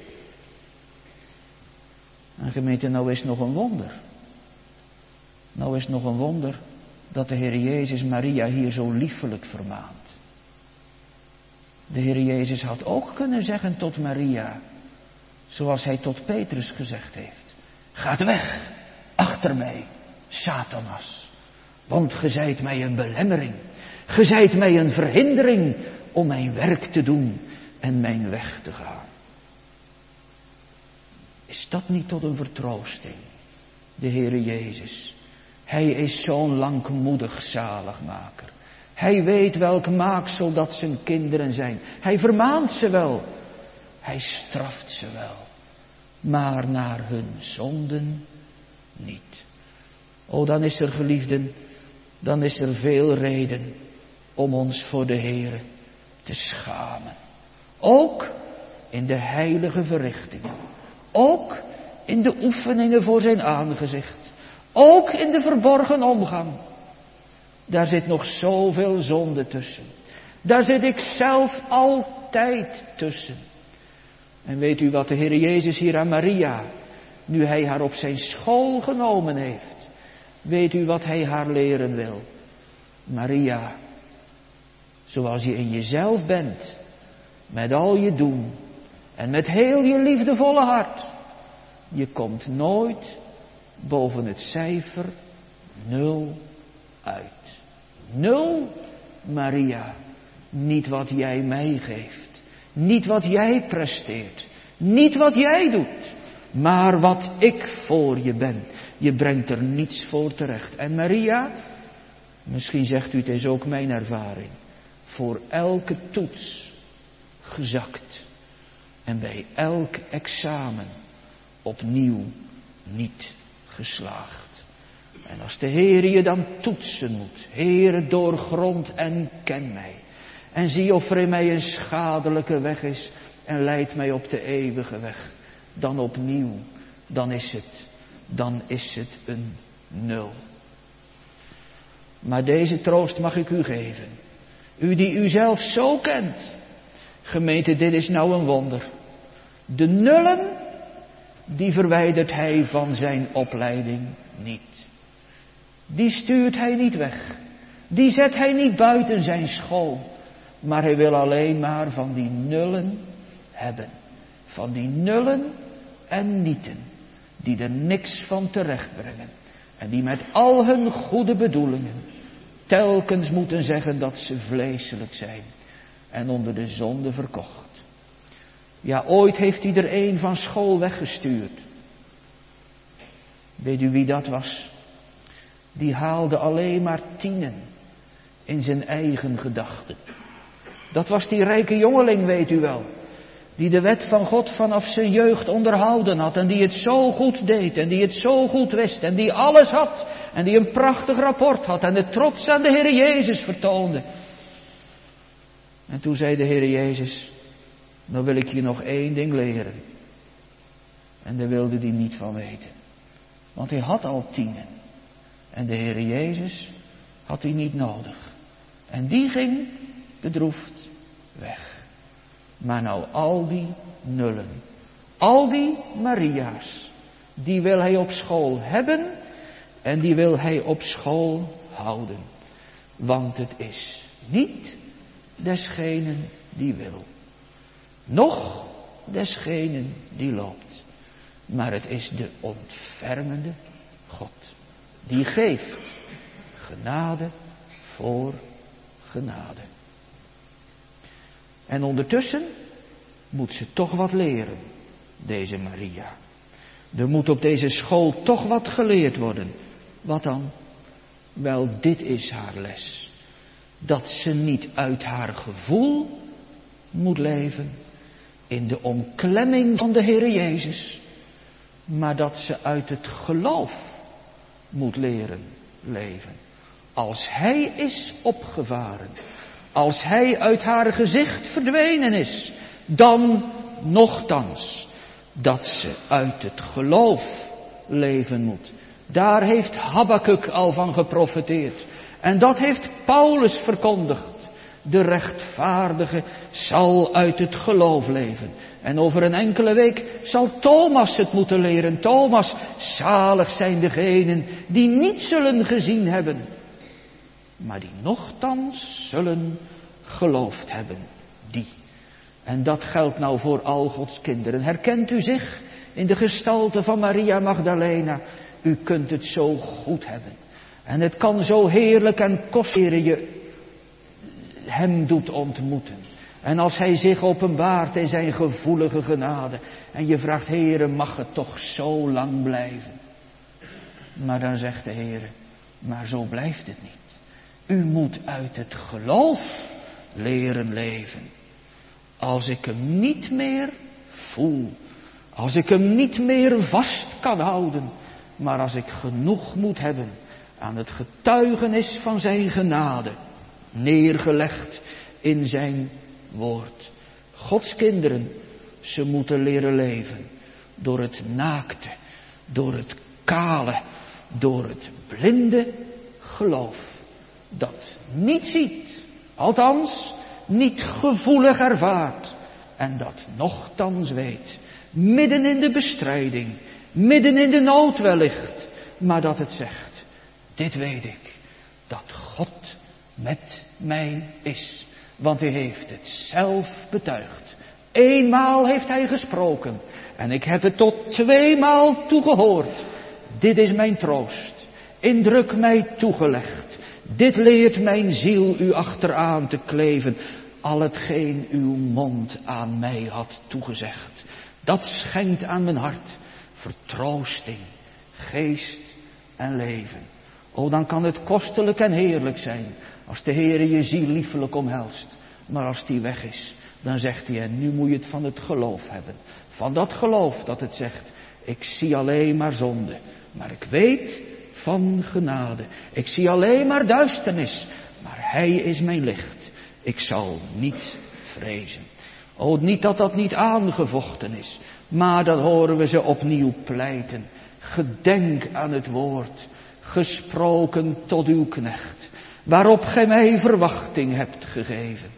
En gemeente, nou is nog een wonder. Nou is nog een wonder dat de Heer Jezus Maria hier zo liefelijk vermaant. De Heer Jezus had ook kunnen zeggen tot Maria, zoals hij tot Petrus gezegd heeft. Gaat weg, achter mij, Satanas. Want ge zijt mij een belemmering. Ge zijt mij een verhindering om mijn werk te doen en mijn weg te gaan. Is dat niet tot een vertroosting? De Heere Jezus. Hij is zo'n langmoedig zaligmaker. Hij weet welk maaksel dat zijn kinderen zijn. Hij vermaant ze wel. Hij straft ze wel. Maar naar hun zonden niet. O, dan is er, geliefden, dan is er veel reden om ons voor de Heere te schamen. Ook in de heilige verrichtingen. Ook in de oefeningen voor zijn aangezicht. Ook in de verborgen omgang. Daar zit nog zoveel zonde tussen. Daar zit ik zelf altijd tussen. En weet u wat de Heer Jezus hier aan Maria, nu hij haar op zijn school genomen heeft. Weet u wat hij haar leren wil? Maria, zoals je in jezelf bent, met al je doen en met heel je liefdevolle hart. Je komt nooit boven het cijfer nul uit. Nul, Maria. Niet wat jij mij geeft. Niet wat jij presteert. Niet wat jij doet. Maar wat ik voor je ben. Je brengt er niets voor terecht. En Maria, misschien zegt u het is ook mijn ervaring. Voor elke toets gezakt. En bij elk examen opnieuw niet geslaagd. En als de Heer je dan toetsen moet. Heere, doorgrond en ken mij. En zie of er in mij een schadelijke weg is. En leid mij op de eeuwige weg. Dan opnieuw. Dan is het. Dan is het een nul. Maar deze troost mag ik u geven. U die u zelf zo kent. Gemeente, dit is nou een wonder. De nullen, die verwijdert hij van zijn opleiding niet. Die stuurt hij niet weg. Die zet hij niet buiten zijn school. Maar hij wil alleen maar van die nullen hebben. Van die nullen en nieten. Die er niks van terechtbrengen. En die met al hun goede bedoelingen telkens moeten zeggen dat ze vleeselijk zijn. En onder de zonde verkocht. Ja, ooit heeft hij er een van school weggestuurd. Weet u wie dat was? Die haalde alleen maar tienen in zijn eigen gedachten. Dat was die rijke jongeling, weet u wel. Die de wet van God vanaf zijn jeugd onderhouden had. En die het zo goed deed. En die het zo goed wist. En die alles had. En die een prachtig rapport had. En het trots aan de Heer Jezus vertoonde. En toen zei de Heer Jezus, nou wil ik je nog één ding leren. En daar wilde hij niet van weten. Want hij had al tienen. En de Heer Jezus had hij niet nodig. En die ging bedroefd weg. Maar nou al die nullen, al die Maria's, die wil hij op school hebben en die wil hij op school houden. Want het is niet desgenen die wil, noch desgenen die loopt. Maar het is de ontfermende God. Die geeft genade voor genade. En ondertussen moet ze toch wat leren, deze Maria. Er moet op deze school toch wat geleerd worden. Wat dan? Wel, dit is haar les. Dat ze niet uit haar gevoel moet leven in de omklemming van de Heere Jezus, maar dat ze uit het geloof moet leren leven. Als Hij is opgevaren, als Hij uit haar gezicht verdwenen is, dan nochtans dat ze uit het geloof leven moet. Daar heeft Habakuk al van geprofeteerd. En dat heeft Paulus verkondigd. De rechtvaardige zal uit het geloof leven. En over een enkele week zal Thomas het moeten leren. Thomas, zalig zijn degenen die niet zullen gezien hebben, maar die nochtans zullen geloofd hebben. Die. En dat geldt nou voor al Gods kinderen. Herkent u zich in de gestalte van Maria Magdalena? U kunt het zo goed hebben. En het kan zo heerlijk en kostbaar je hem doet ontmoeten. En als hij zich openbaart in zijn gevoelige genade. En je vraagt, Heere, mag het toch zo lang blijven? Maar dan zegt de Heere, maar zo blijft het niet. U moet uit het geloof leren leven. Als ik hem niet meer voel. Als ik hem niet meer vast kan houden. Maar als ik genoeg moet hebben aan het getuigenis van zijn genade. Neergelegd in zijn woord. Gods kinderen, ze moeten leren leven. Door het naakte, door het kale, door het blinde geloof. Dat niet ziet, althans niet gevoelig ervaart. En dat nochtans weet, midden in de bestrijding, midden in de nood wellicht. Maar dat het zegt, dit weet ik, dat God met mij is. Want hij heeft het zelf betuigd. Eenmaal heeft hij gesproken. En ik heb het tot tweemaal toegehoord. Dit is mijn troost. Indruk mij toegelegd. Dit leert mijn ziel u achteraan te kleven. Al hetgeen uw mond aan mij had toegezegd. Dat schenkt aan mijn hart vertroosting, geest en leven. O, dan kan het kostelijk en heerlijk zijn als de Heere je ziel liefelijk omhelst. Maar als die weg is, dan zegt hij, en nu moet je het van het geloof hebben. Van dat geloof dat het zegt, ik zie alleen maar zonde, maar ik weet van genade. Ik zie alleen maar duisternis, maar hij is mijn licht. Ik zal niet vrezen. O, niet dat dat niet aangevochten is, maar dan horen we ze opnieuw pleiten. Gedenk aan het woord, gesproken tot uw knecht, waarop gij mij verwachting hebt gegeven.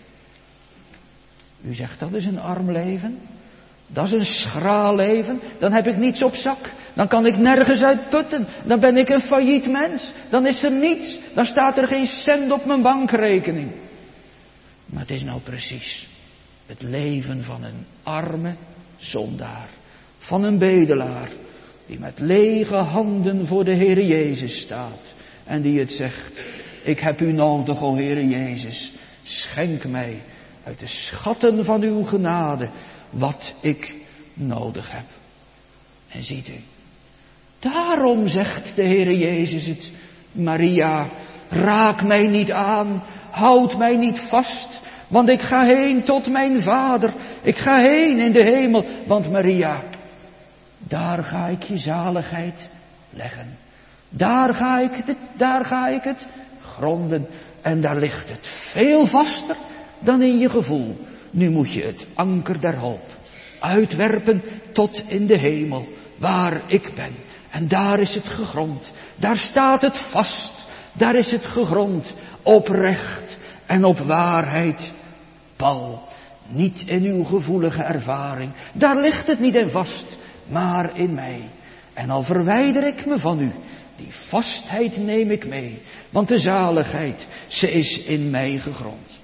U zegt, dat is een arm leven, dat is een schraal leven, dan heb ik niets op zak, dan kan ik nergens uit putten, dan ben ik een failliet mens, dan is er niets, dan staat er geen cent op mijn bankrekening. Maar het is nou precies het leven van een arme zondaar, van een bedelaar, die met lege handen voor de Heere Jezus staat en die het zegt, ik heb u nodig, o Heere Jezus, schenk mij uit de schatten van uw genade wat ik nodig heb. En ziet u, daarom zegt de Heere Jezus het, Maria, raak mij niet aan, houd mij niet vast, want ik ga heen tot mijn Vader, ik ga heen in de hemel, want Maria, daar ga ik je zaligheid leggen. Daar ga ik het, daar ga ik het gronden. En daar ligt het veel vaster dan in je gevoel. Nu moet je het anker der hoop uitwerpen tot in de hemel, waar ik ben. En daar is het gegrond, daar staat het vast, daar is het gegrond op recht en op waarheid. Paul, niet in uw gevoelige ervaring, daar ligt het niet in vast, maar in mij. En al verwijder ik me van u, die vastheid neem ik mee, want de zaligheid, ze is in mij gegrond.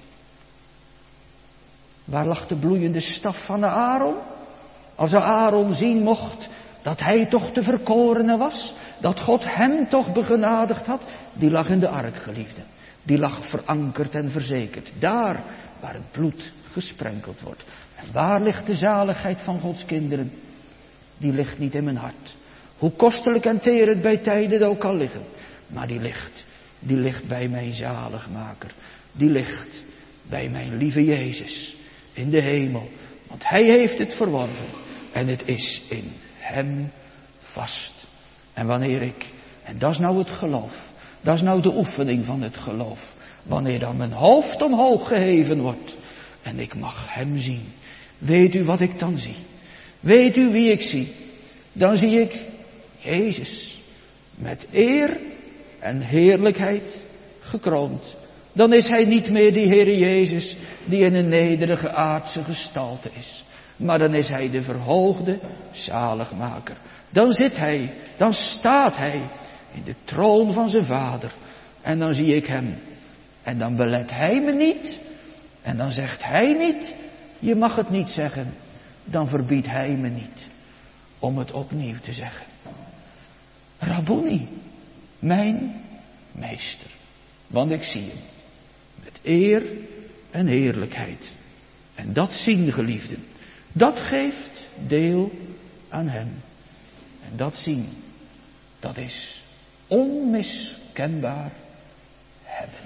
Waar lag de bloeiende staf van Aaron? Als Aaron zien mocht dat hij toch de verkorene was, dat God hem toch begenadigd had, die lag in de ark, geliefde. Die lag verankerd en verzekerd, daar waar het bloed gesprenkeld wordt. En waar ligt de zaligheid van Gods kinderen? Die ligt niet in mijn hart. Hoe kostelijk en teer het bij tijden ook kan liggen. Maar die ligt, die ligt bij mijn zaligmaker. Die ligt bij mijn lieve Jezus in de hemel. Want hij heeft het verworven. En het is in hem vast. En wanneer ik, en dat is nou het geloof. Dat is nou de oefening van het geloof. Wanneer dan mijn hoofd omhoog geheven wordt. En ik mag hem zien. Weet u wat ik dan zie? Weet u wie ik zie? Dan zie ik Jezus. Met eer en heerlijkheid gekroond. Dan is hij niet meer die Heere Jezus die in een nederige aardse gestalte is. Maar dan is hij de verhoogde zaligmaker. Dan zit hij, dan staat hij in de troon van zijn vader. En dan zie ik hem. En dan belet hij me niet. En dan zegt hij niet, je mag het niet zeggen. Dan verbiedt hij me niet om het opnieuw te zeggen. Rabboni, mijn meester. Want ik zie hem. Met eer en heerlijkheid. En dat zien, geliefden. Dat geeft deel aan hem. En dat zien, dat is onmiskenbaar hebben.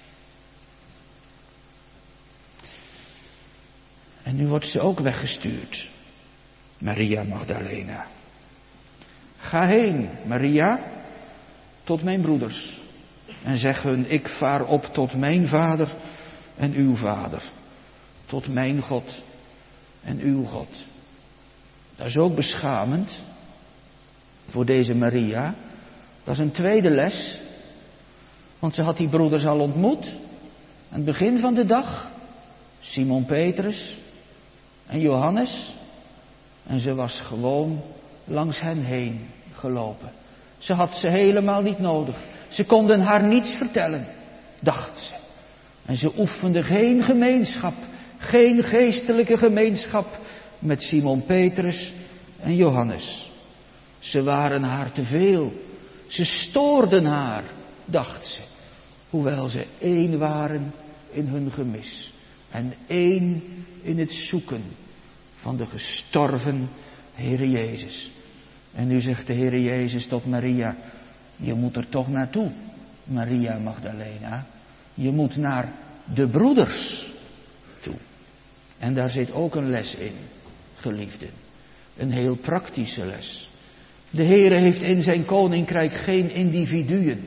En nu wordt ze ook weggestuurd. Maria Magdalena. Ga heen, Maria, tot mijn broeders. En zeg hun, ik vaar op tot mijn vader en uw vader. Tot mijn God en uw God. Dat is ook beschamend voor deze Maria. Dat is een tweede les. Want ze had die broeders al ontmoet. Aan het begin van de dag. Simon Petrus en Johannes. En ze was gewoon langs hen heen gelopen. Ze had ze helemaal niet nodig. Ze konden haar niets vertellen, dacht ze. En ze oefende geen gemeenschap, geen geestelijke gemeenschap met Simon Petrus en Johannes. Ze waren haar te veel. Ze stoorden haar, dacht ze. Hoewel ze één waren in hun gemis. En één in het zoeken van de gestorven Heere Jezus. En nu zegt de Heere Jezus tot Maria, je moet er toch naartoe, Maria Magdalena. Je moet naar de broeders toe. En daar zit ook een les in, geliefden. Een heel praktische les. De Heere heeft in zijn koninkrijk geen individuen.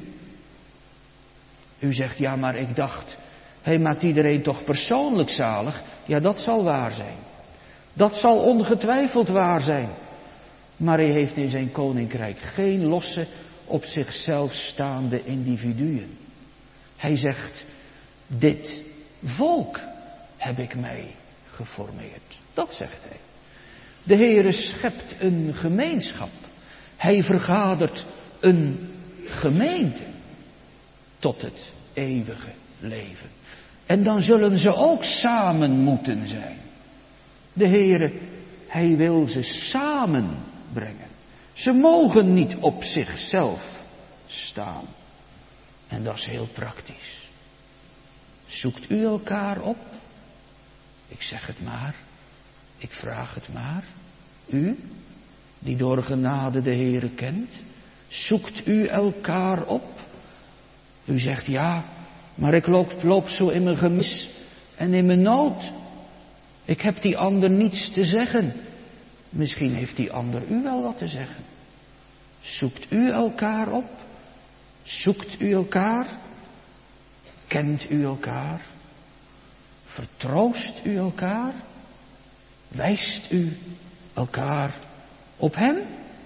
U zegt, ja, maar ik dacht, hij maakt iedereen toch persoonlijk zalig. Ja, dat zal waar zijn. Dat zal ongetwijfeld waar zijn. Maar hij heeft in zijn koninkrijk geen losse, op zichzelf staande individuen. Hij zegt, dit volk heb ik mij geformeerd. Dat zegt hij. De Heere schept een gemeenschap. Hij vergadert een gemeente tot het eeuwige leven. En dan zullen ze ook samen moeten zijn. De Heere, hij wil ze samenbrengen. Ze mogen niet op zichzelf staan. En dat is heel praktisch. Zoekt u elkaar op? Ik zeg het maar. Ik vraag het maar. U, die door genade de Heere kent. Zoekt u elkaar op? U zegt ja, maar ik loop, loop zo in mijn gemis en in mijn nood. Ik heb die ander niets te zeggen. Misschien heeft die ander u wel wat te zeggen. Zoekt u elkaar op? Zoekt u elkaar? Kent u elkaar? Vertroost u elkaar? Wijst u elkaar op hem?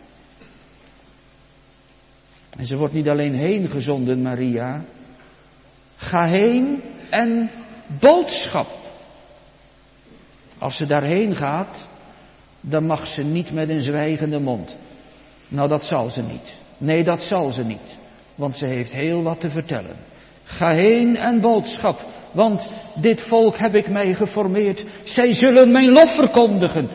En ze wordt niet alleen heen gezonden, Maria. Ga heen en boodschap. Als ze daarheen gaat, dan mag ze niet met een zwijgende mond. Nou, dat zal ze niet. Nee, dat zal ze niet. Want ze heeft heel wat te vertellen. Ga heen en boodschap. Want dit volk heb ik mij geformeerd. Zij zullen mijn lof verkondigen.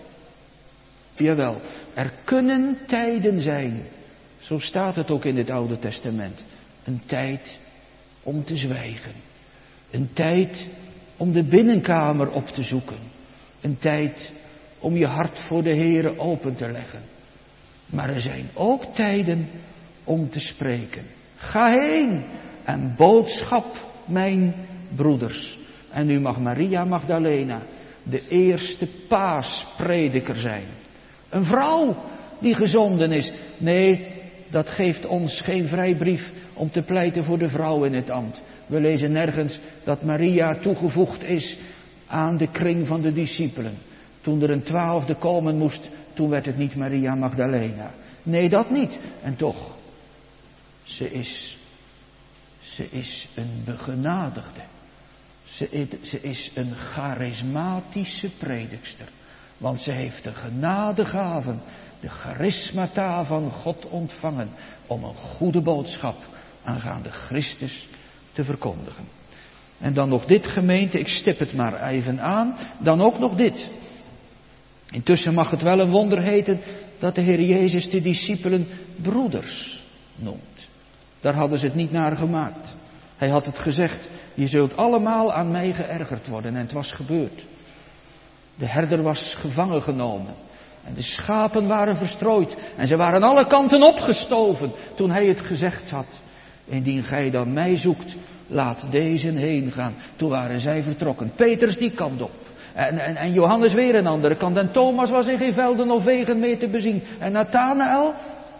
Jawel, er kunnen tijden zijn. Zo staat het ook in het Oude Testament. Een tijd om te zwijgen. Een tijd om de binnenkamer op te zoeken. Een tijd om je hart voor de Heere open te leggen. Maar er zijn ook tijden om te spreken. Ga heen en boodschap mijn broeders. En nu mag Maria Magdalena de eerste paasprediker zijn. Een vrouw die gezonden is. Nee, dat geeft ons geen vrijbrief om te pleiten voor de vrouw in het ambt. We lezen nergens dat Maria toegevoegd is aan de kring van de discipelen. Toen er een twaalfde komen moest, toen werd het niet Maria Magdalena. Nee, dat niet. En toch, ze is, ze is een begenadigde. Ze, ze is een charismatische predikster. Want ze heeft de genadegaven, de charismata van God ontvangen om een goede boodschap aangaande Christus te verkondigen. En dan nog dit, gemeente, ik stip het maar even aan, dan ook nog dit. Intussen mag het wel een wonder heten dat de Heer Jezus de discipelen broeders noemt. Daar hadden ze het niet naar gemaakt. Hij had het gezegd, je zult allemaal aan mij geërgerd worden. En het was gebeurd. De herder was gevangen genomen. En de schapen waren verstrooid. En ze waren alle kanten opgestoven toen hij het gezegd had. Indien gij dan mij zoekt, laat deze heen gaan. Toen waren zij vertrokken. Petrus die kant op. En, en, en Johannes weer een andere kant. En Thomas was in geen velden of wegen meer te bezien. En Nathanael?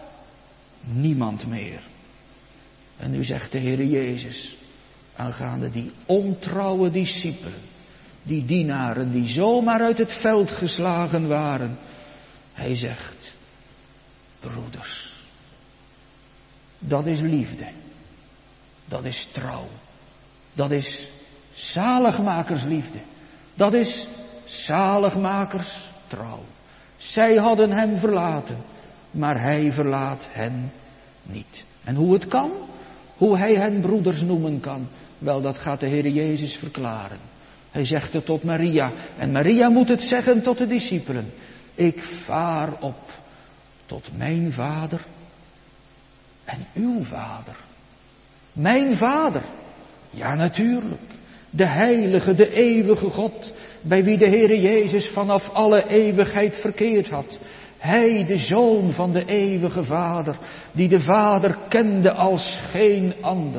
Niemand meer. En nu zegt de Heer Jezus aangaande die ontrouwe discipelen. Die dienaren die zomaar uit het veld geslagen waren. Hij zegt, broeders, dat is liefde. Dat is trouw. Dat is zaligmakersliefde. Dat is zaligmakerstrouw. Zij hadden hem verlaten, maar hij verlaat hen niet. En hoe het kan, hoe hij hen broeders noemen kan, wel, dat gaat de Heer Jezus verklaren. Hij zegt het tot Maria. En Maria moet het zeggen tot de discipelen. Ik vaar op tot mijn vader en uw vader. Mijn vader. Ja, natuurlijk. De heilige, de eeuwige God, bij wie de Heere Jezus vanaf alle eeuwigheid verkeerd had. Hij, de Zoon van de eeuwige Vader, die de Vader kende als geen ander.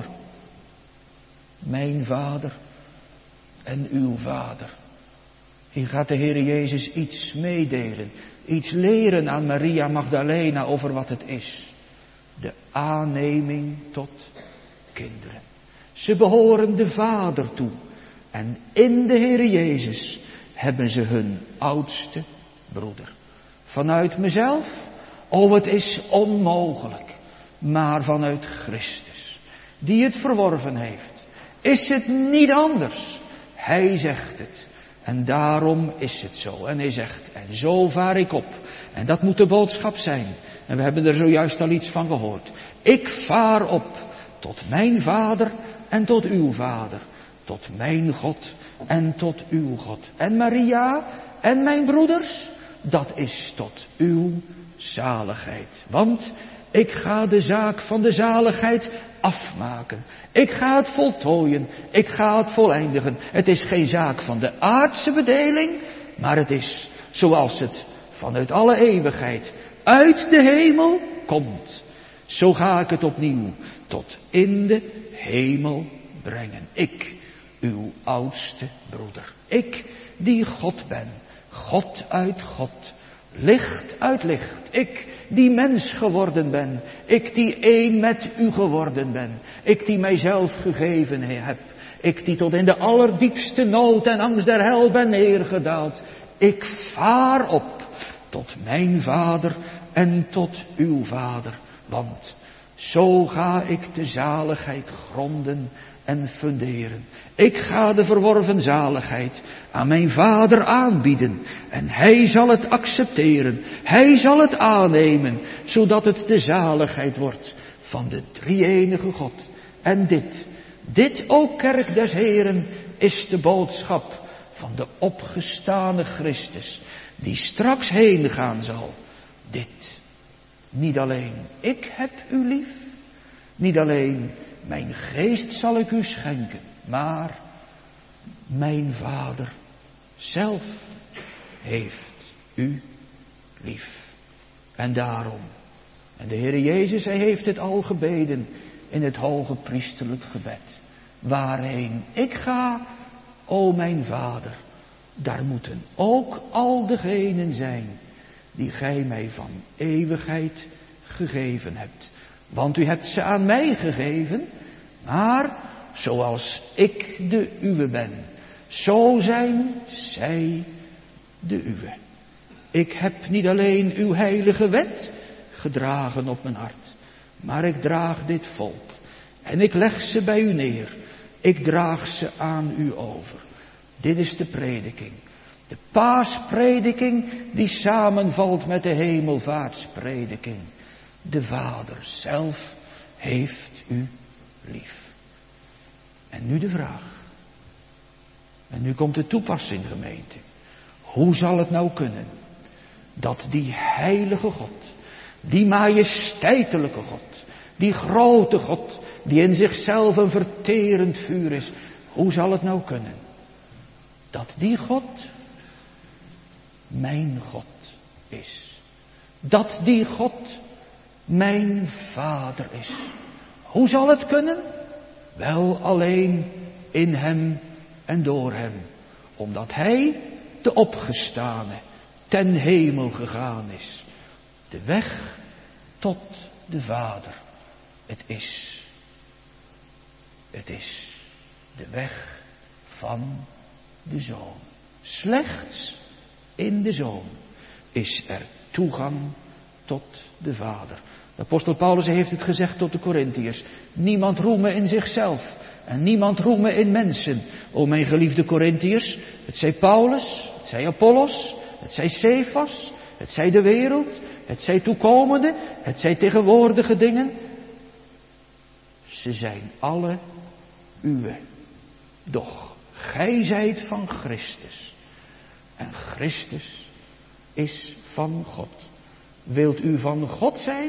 Mijn Vader en uw Vader. Hier gaat de Heere Jezus iets meedelen, iets leren aan Maria Magdalena over wat het is. De aanneming tot kinderen. Ze behoren de Vader toe. En in de Heere Jezus hebben ze hun oudste broeder. Vanuit mezelf? Oh, het is onmogelijk. Maar vanuit Christus, die het verworven heeft, is het niet anders. Hij zegt het. En daarom is het zo. En hij zegt, en zo vaar ik op. En dat moet de boodschap zijn. En we hebben er zojuist al iets van gehoord. Ik vaar op tot mijn Vader en tot uw Vader. Tot mijn God en tot uw God. En Maria en mijn broeders, dat is tot uw zaligheid. Want ik ga de zaak van de zaligheid afmaken. Ik ga het voltooien. Ik ga het voleindigen. Het is geen zaak van de aardse bedeling, maar het is zoals het vanuit alle eeuwigheid uit de hemel komt. Zo ga ik het opnieuw tot in de hemel brengen. Ik, uw oudste broeder. Ik die God ben. God uit God. Licht uit licht. Ik die mens geworden ben. Ik die één met u geworden ben. Ik die mijzelf gegeven heb. Ik die tot in de allerdiepste nood en angst der hel ben neergedaald. Ik vaar op tot mijn Vader en tot uw Vader. Want zo ga ik de zaligheid gronden en funderen. Ik ga de verworven zaligheid aan mijn Vader aanbieden. En hij zal het accepteren. Hij zal het aannemen. Zodat het de zaligheid wordt van de drie-enige God. En dit, dit, o kerk des Heren, is de boodschap van de opgestane Christus. Die straks heen gaan zal. Dit. Niet alleen ik heb u lief. Niet alleen mijn geest zal ik u schenken. Maar mijn Vader zelf heeft u lief. En daarom. En de Heer Jezus, hij heeft het al gebeden in het hoge priesterlijk gebed. Waarheen ik ga, o mijn Vader, daar moeten ook al degenen zijn die gij mij van eeuwigheid gegeven hebt. Want u hebt ze aan mij gegeven, maar zoals ik de uwe ben, zo zijn zij de uwe. Ik heb niet alleen uw heilige wet gedragen op mijn hart, maar ik draag dit volk en ik leg ze bij u neer. Ik draag ze aan u over. Dit is de prediking. De paasprediking die samenvalt met de hemelvaartsprediking. De Vader zelf heeft u lief. En nu de vraag. En nu komt de toepassing, gemeente. Hoe zal het nou kunnen dat die heilige God, die majesteitelijke God, die grote God, die in zichzelf een verterend vuur is, hoe zal het nou kunnen dat die God mijn God is? Dat die God mijn Vader is. Hoe zal het kunnen? Wel alleen in hem en door hem. Omdat hij, de opgestane, ten hemel gegaan is. De weg tot de Vader. Het is. Het is de weg van de Zoon. Slechts in de Zoon is er toegang tot de Vader. De apostel Paulus heeft het gezegd tot de Korintiërs. Niemand roemen in zichzelf. En niemand roemen in mensen. O mijn geliefde Korintiërs. Het zij Paulus. Het zij Apollos. Het zij Cephas. Het zij de wereld. Het zij toekomende. Het zij tegenwoordige dingen. Ze zijn alle uwe. Doch gij zijt van Christus. En Christus is van God. Wilt u van God zijn?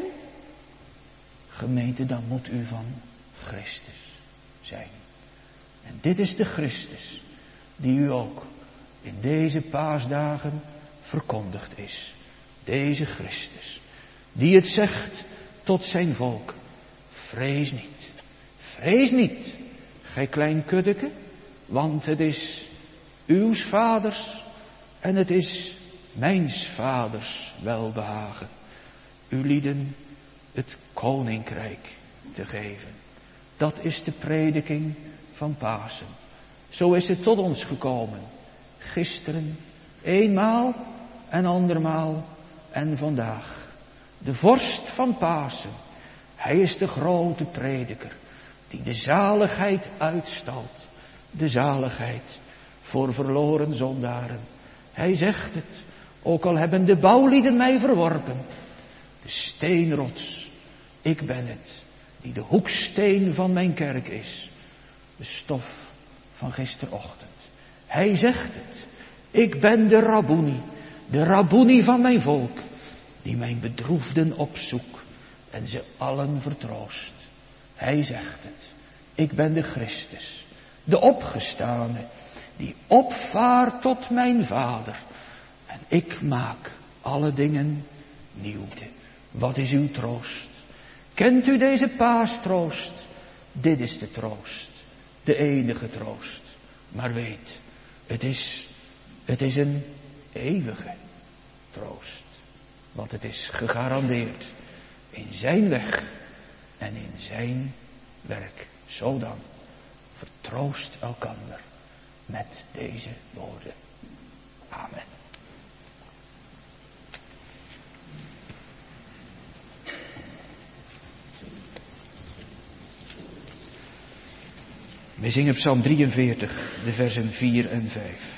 Gemeente, dan moet u van Christus zijn. En dit is de Christus die u ook in deze paasdagen verkondigd is. Deze Christus die het zegt tot zijn volk. Vrees niet, vrees niet, gij klein kuddeke, want het is uws vaders en het is mijns vaders welbehagen. U lieden het koninkrijk te geven. Dat is de prediking van Pasen. Zo is het tot ons gekomen. Gisteren, eenmaal en andermaal en vandaag. De vorst van Pasen. Hij is de grote prediker die de zaligheid uitstalt. De zaligheid voor verloren zondaren. Hij zegt het, ook al hebben de bouwlieden mij verworpen. De steenrots, ik ben het, die de hoeksteen van mijn kerk is. De stof van gisterochtend. Hij zegt het, ik ben de Rabboni, de Rabboni van mijn volk, die mijn bedroefden opzoekt en ze allen vertroost. Hij zegt het, ik ben de Christus, de opgestane, die opvaart tot mijn Vader. En ik maak alle dingen nieuw. Wat is uw troost? Kent u deze paastroost? Dit is de troost. De enige troost. Maar weet, het is, het is een eeuwige troost. Want het is gegarandeerd in zijn weg en in zijn werk. Zo dan, vertrouw troost elkander met deze woorden. Amen. We zingen Psalm drieënveertig, de versen vier en vijf.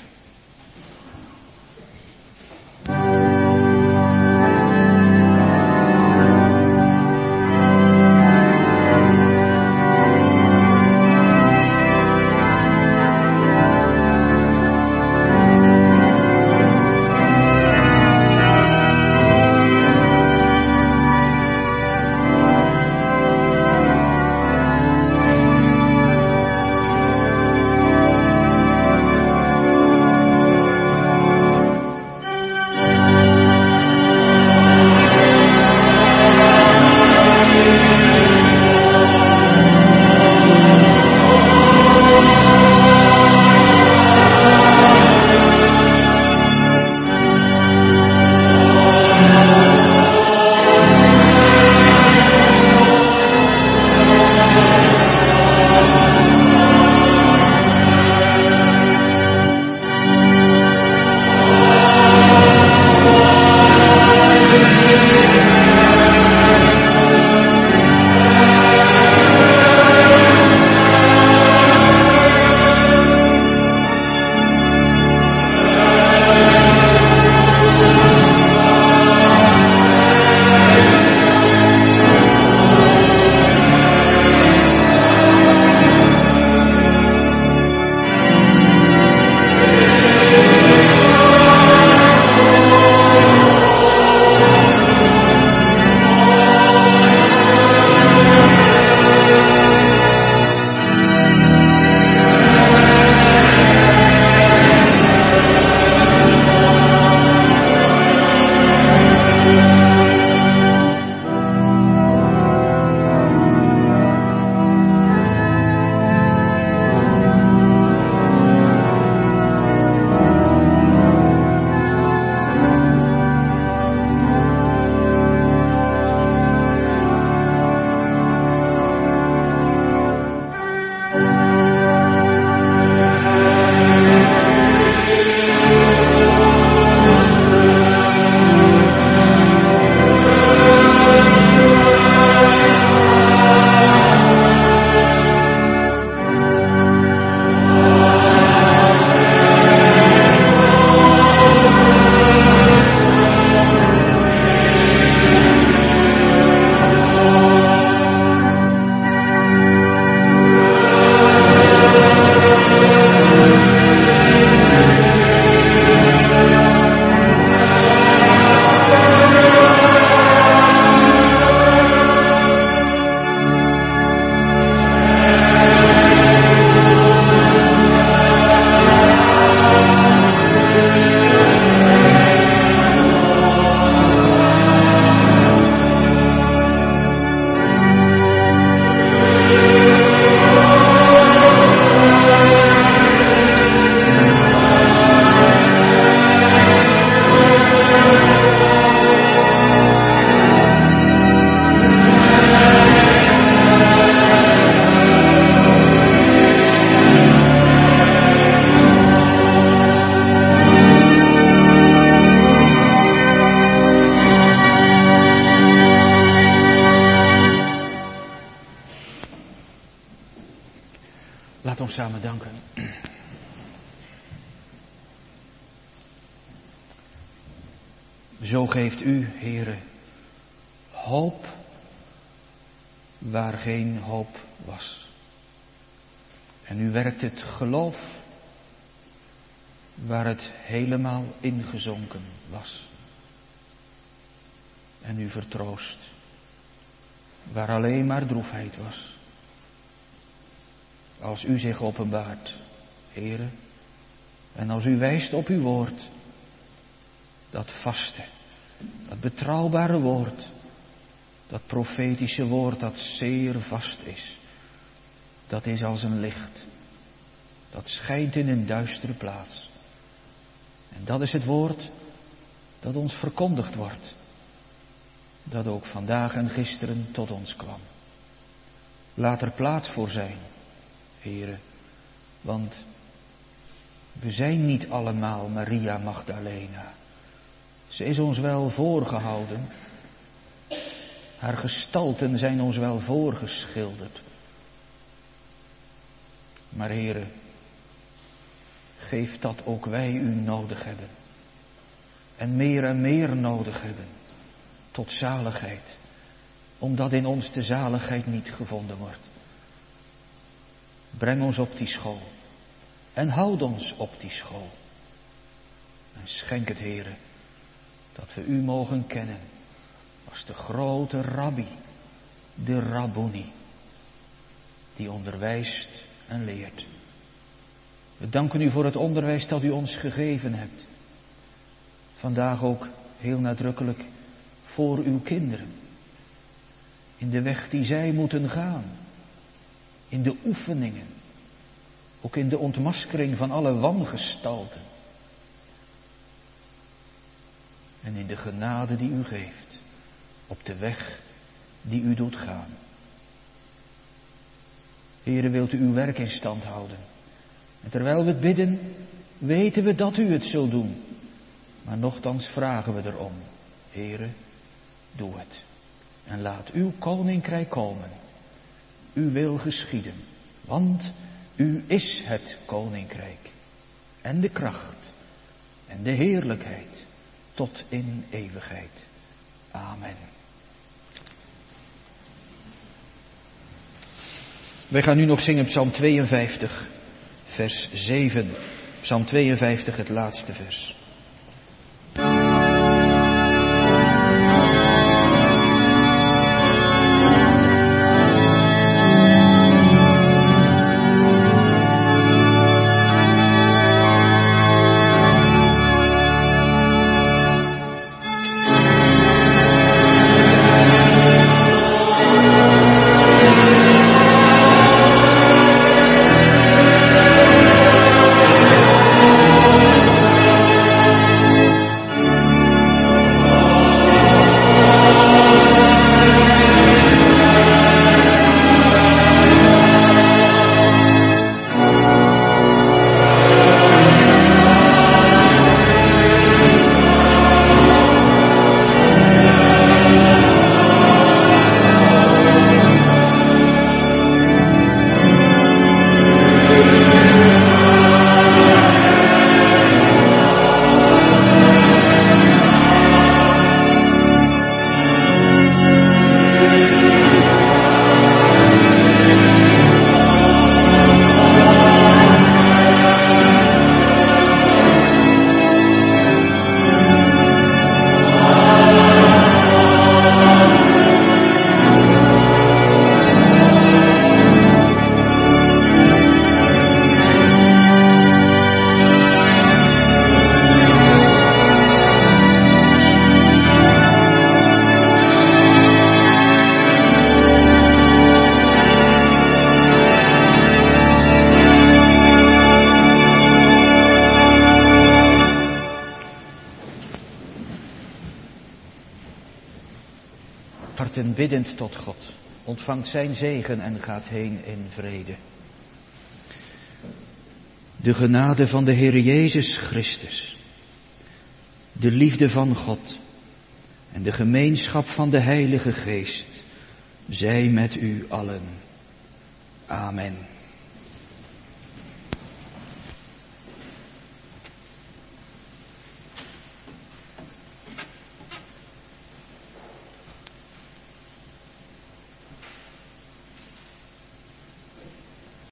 Laat ons samen danken. Zo geeft u, Heere, hoop waar geen hoop was. En u werkt het geloof waar het helemaal ingezonken was. En u vertroost waar alleen maar droefheid was. Als u zich openbaart, Heere, en als u wijst op uw woord, dat vaste, dat betrouwbare woord, dat profetische woord dat zeer vast is, dat is als een licht, dat schijnt in een duistere plaats. En dat is het woord dat ons verkondigd wordt, dat ook vandaag en gisteren tot ons kwam. Laat er plaats voor zijn, Heere, Want we zijn niet allemaal Maria Magdalena. Ze is ons wel voorgehouden. Haar gestalten zijn ons wel voorgeschilderd. Maar Heere, geef dat ook wij u nodig hebben. En meer en meer nodig hebben. Tot zaligheid. Omdat in ons de zaligheid niet gevonden wordt. Breng ons op die school. En houd ons op die school. En schenk het, Heere, dat we u mogen kennen als de grote rabbi, de Rabboni, die onderwijst en leert. We danken u voor het onderwijs dat u ons gegeven hebt. Vandaag ook heel nadrukkelijk voor uw kinderen. In de weg die zij moeten gaan. In de oefeningen. Ook in de ontmaskering van alle wangestalten. En in de genade die u geeft. Op de weg die u doet gaan. Heere, wilt u uw werk in stand houden. En terwijl we het bidden, weten we dat u het zult doen. Maar nochtans vragen we erom. Heere, doe het. En laat uw koninkrijk komen. Uw wil geschieden. Want u is het koninkrijk. En de kracht. En de heerlijkheid. Tot in eeuwigheid. Amen. Wij gaan nu nog zingen Psalm tweeënvijftig, vers zeven. Psalm tweeënvijftig, het laatste vers. harten biddend tot God, ontvangt zijn zegen en gaat heen in vrede. De genade van de Heer Jezus Christus, de liefde van God en de gemeenschap van de Heilige Geest, zij met u allen. Amen.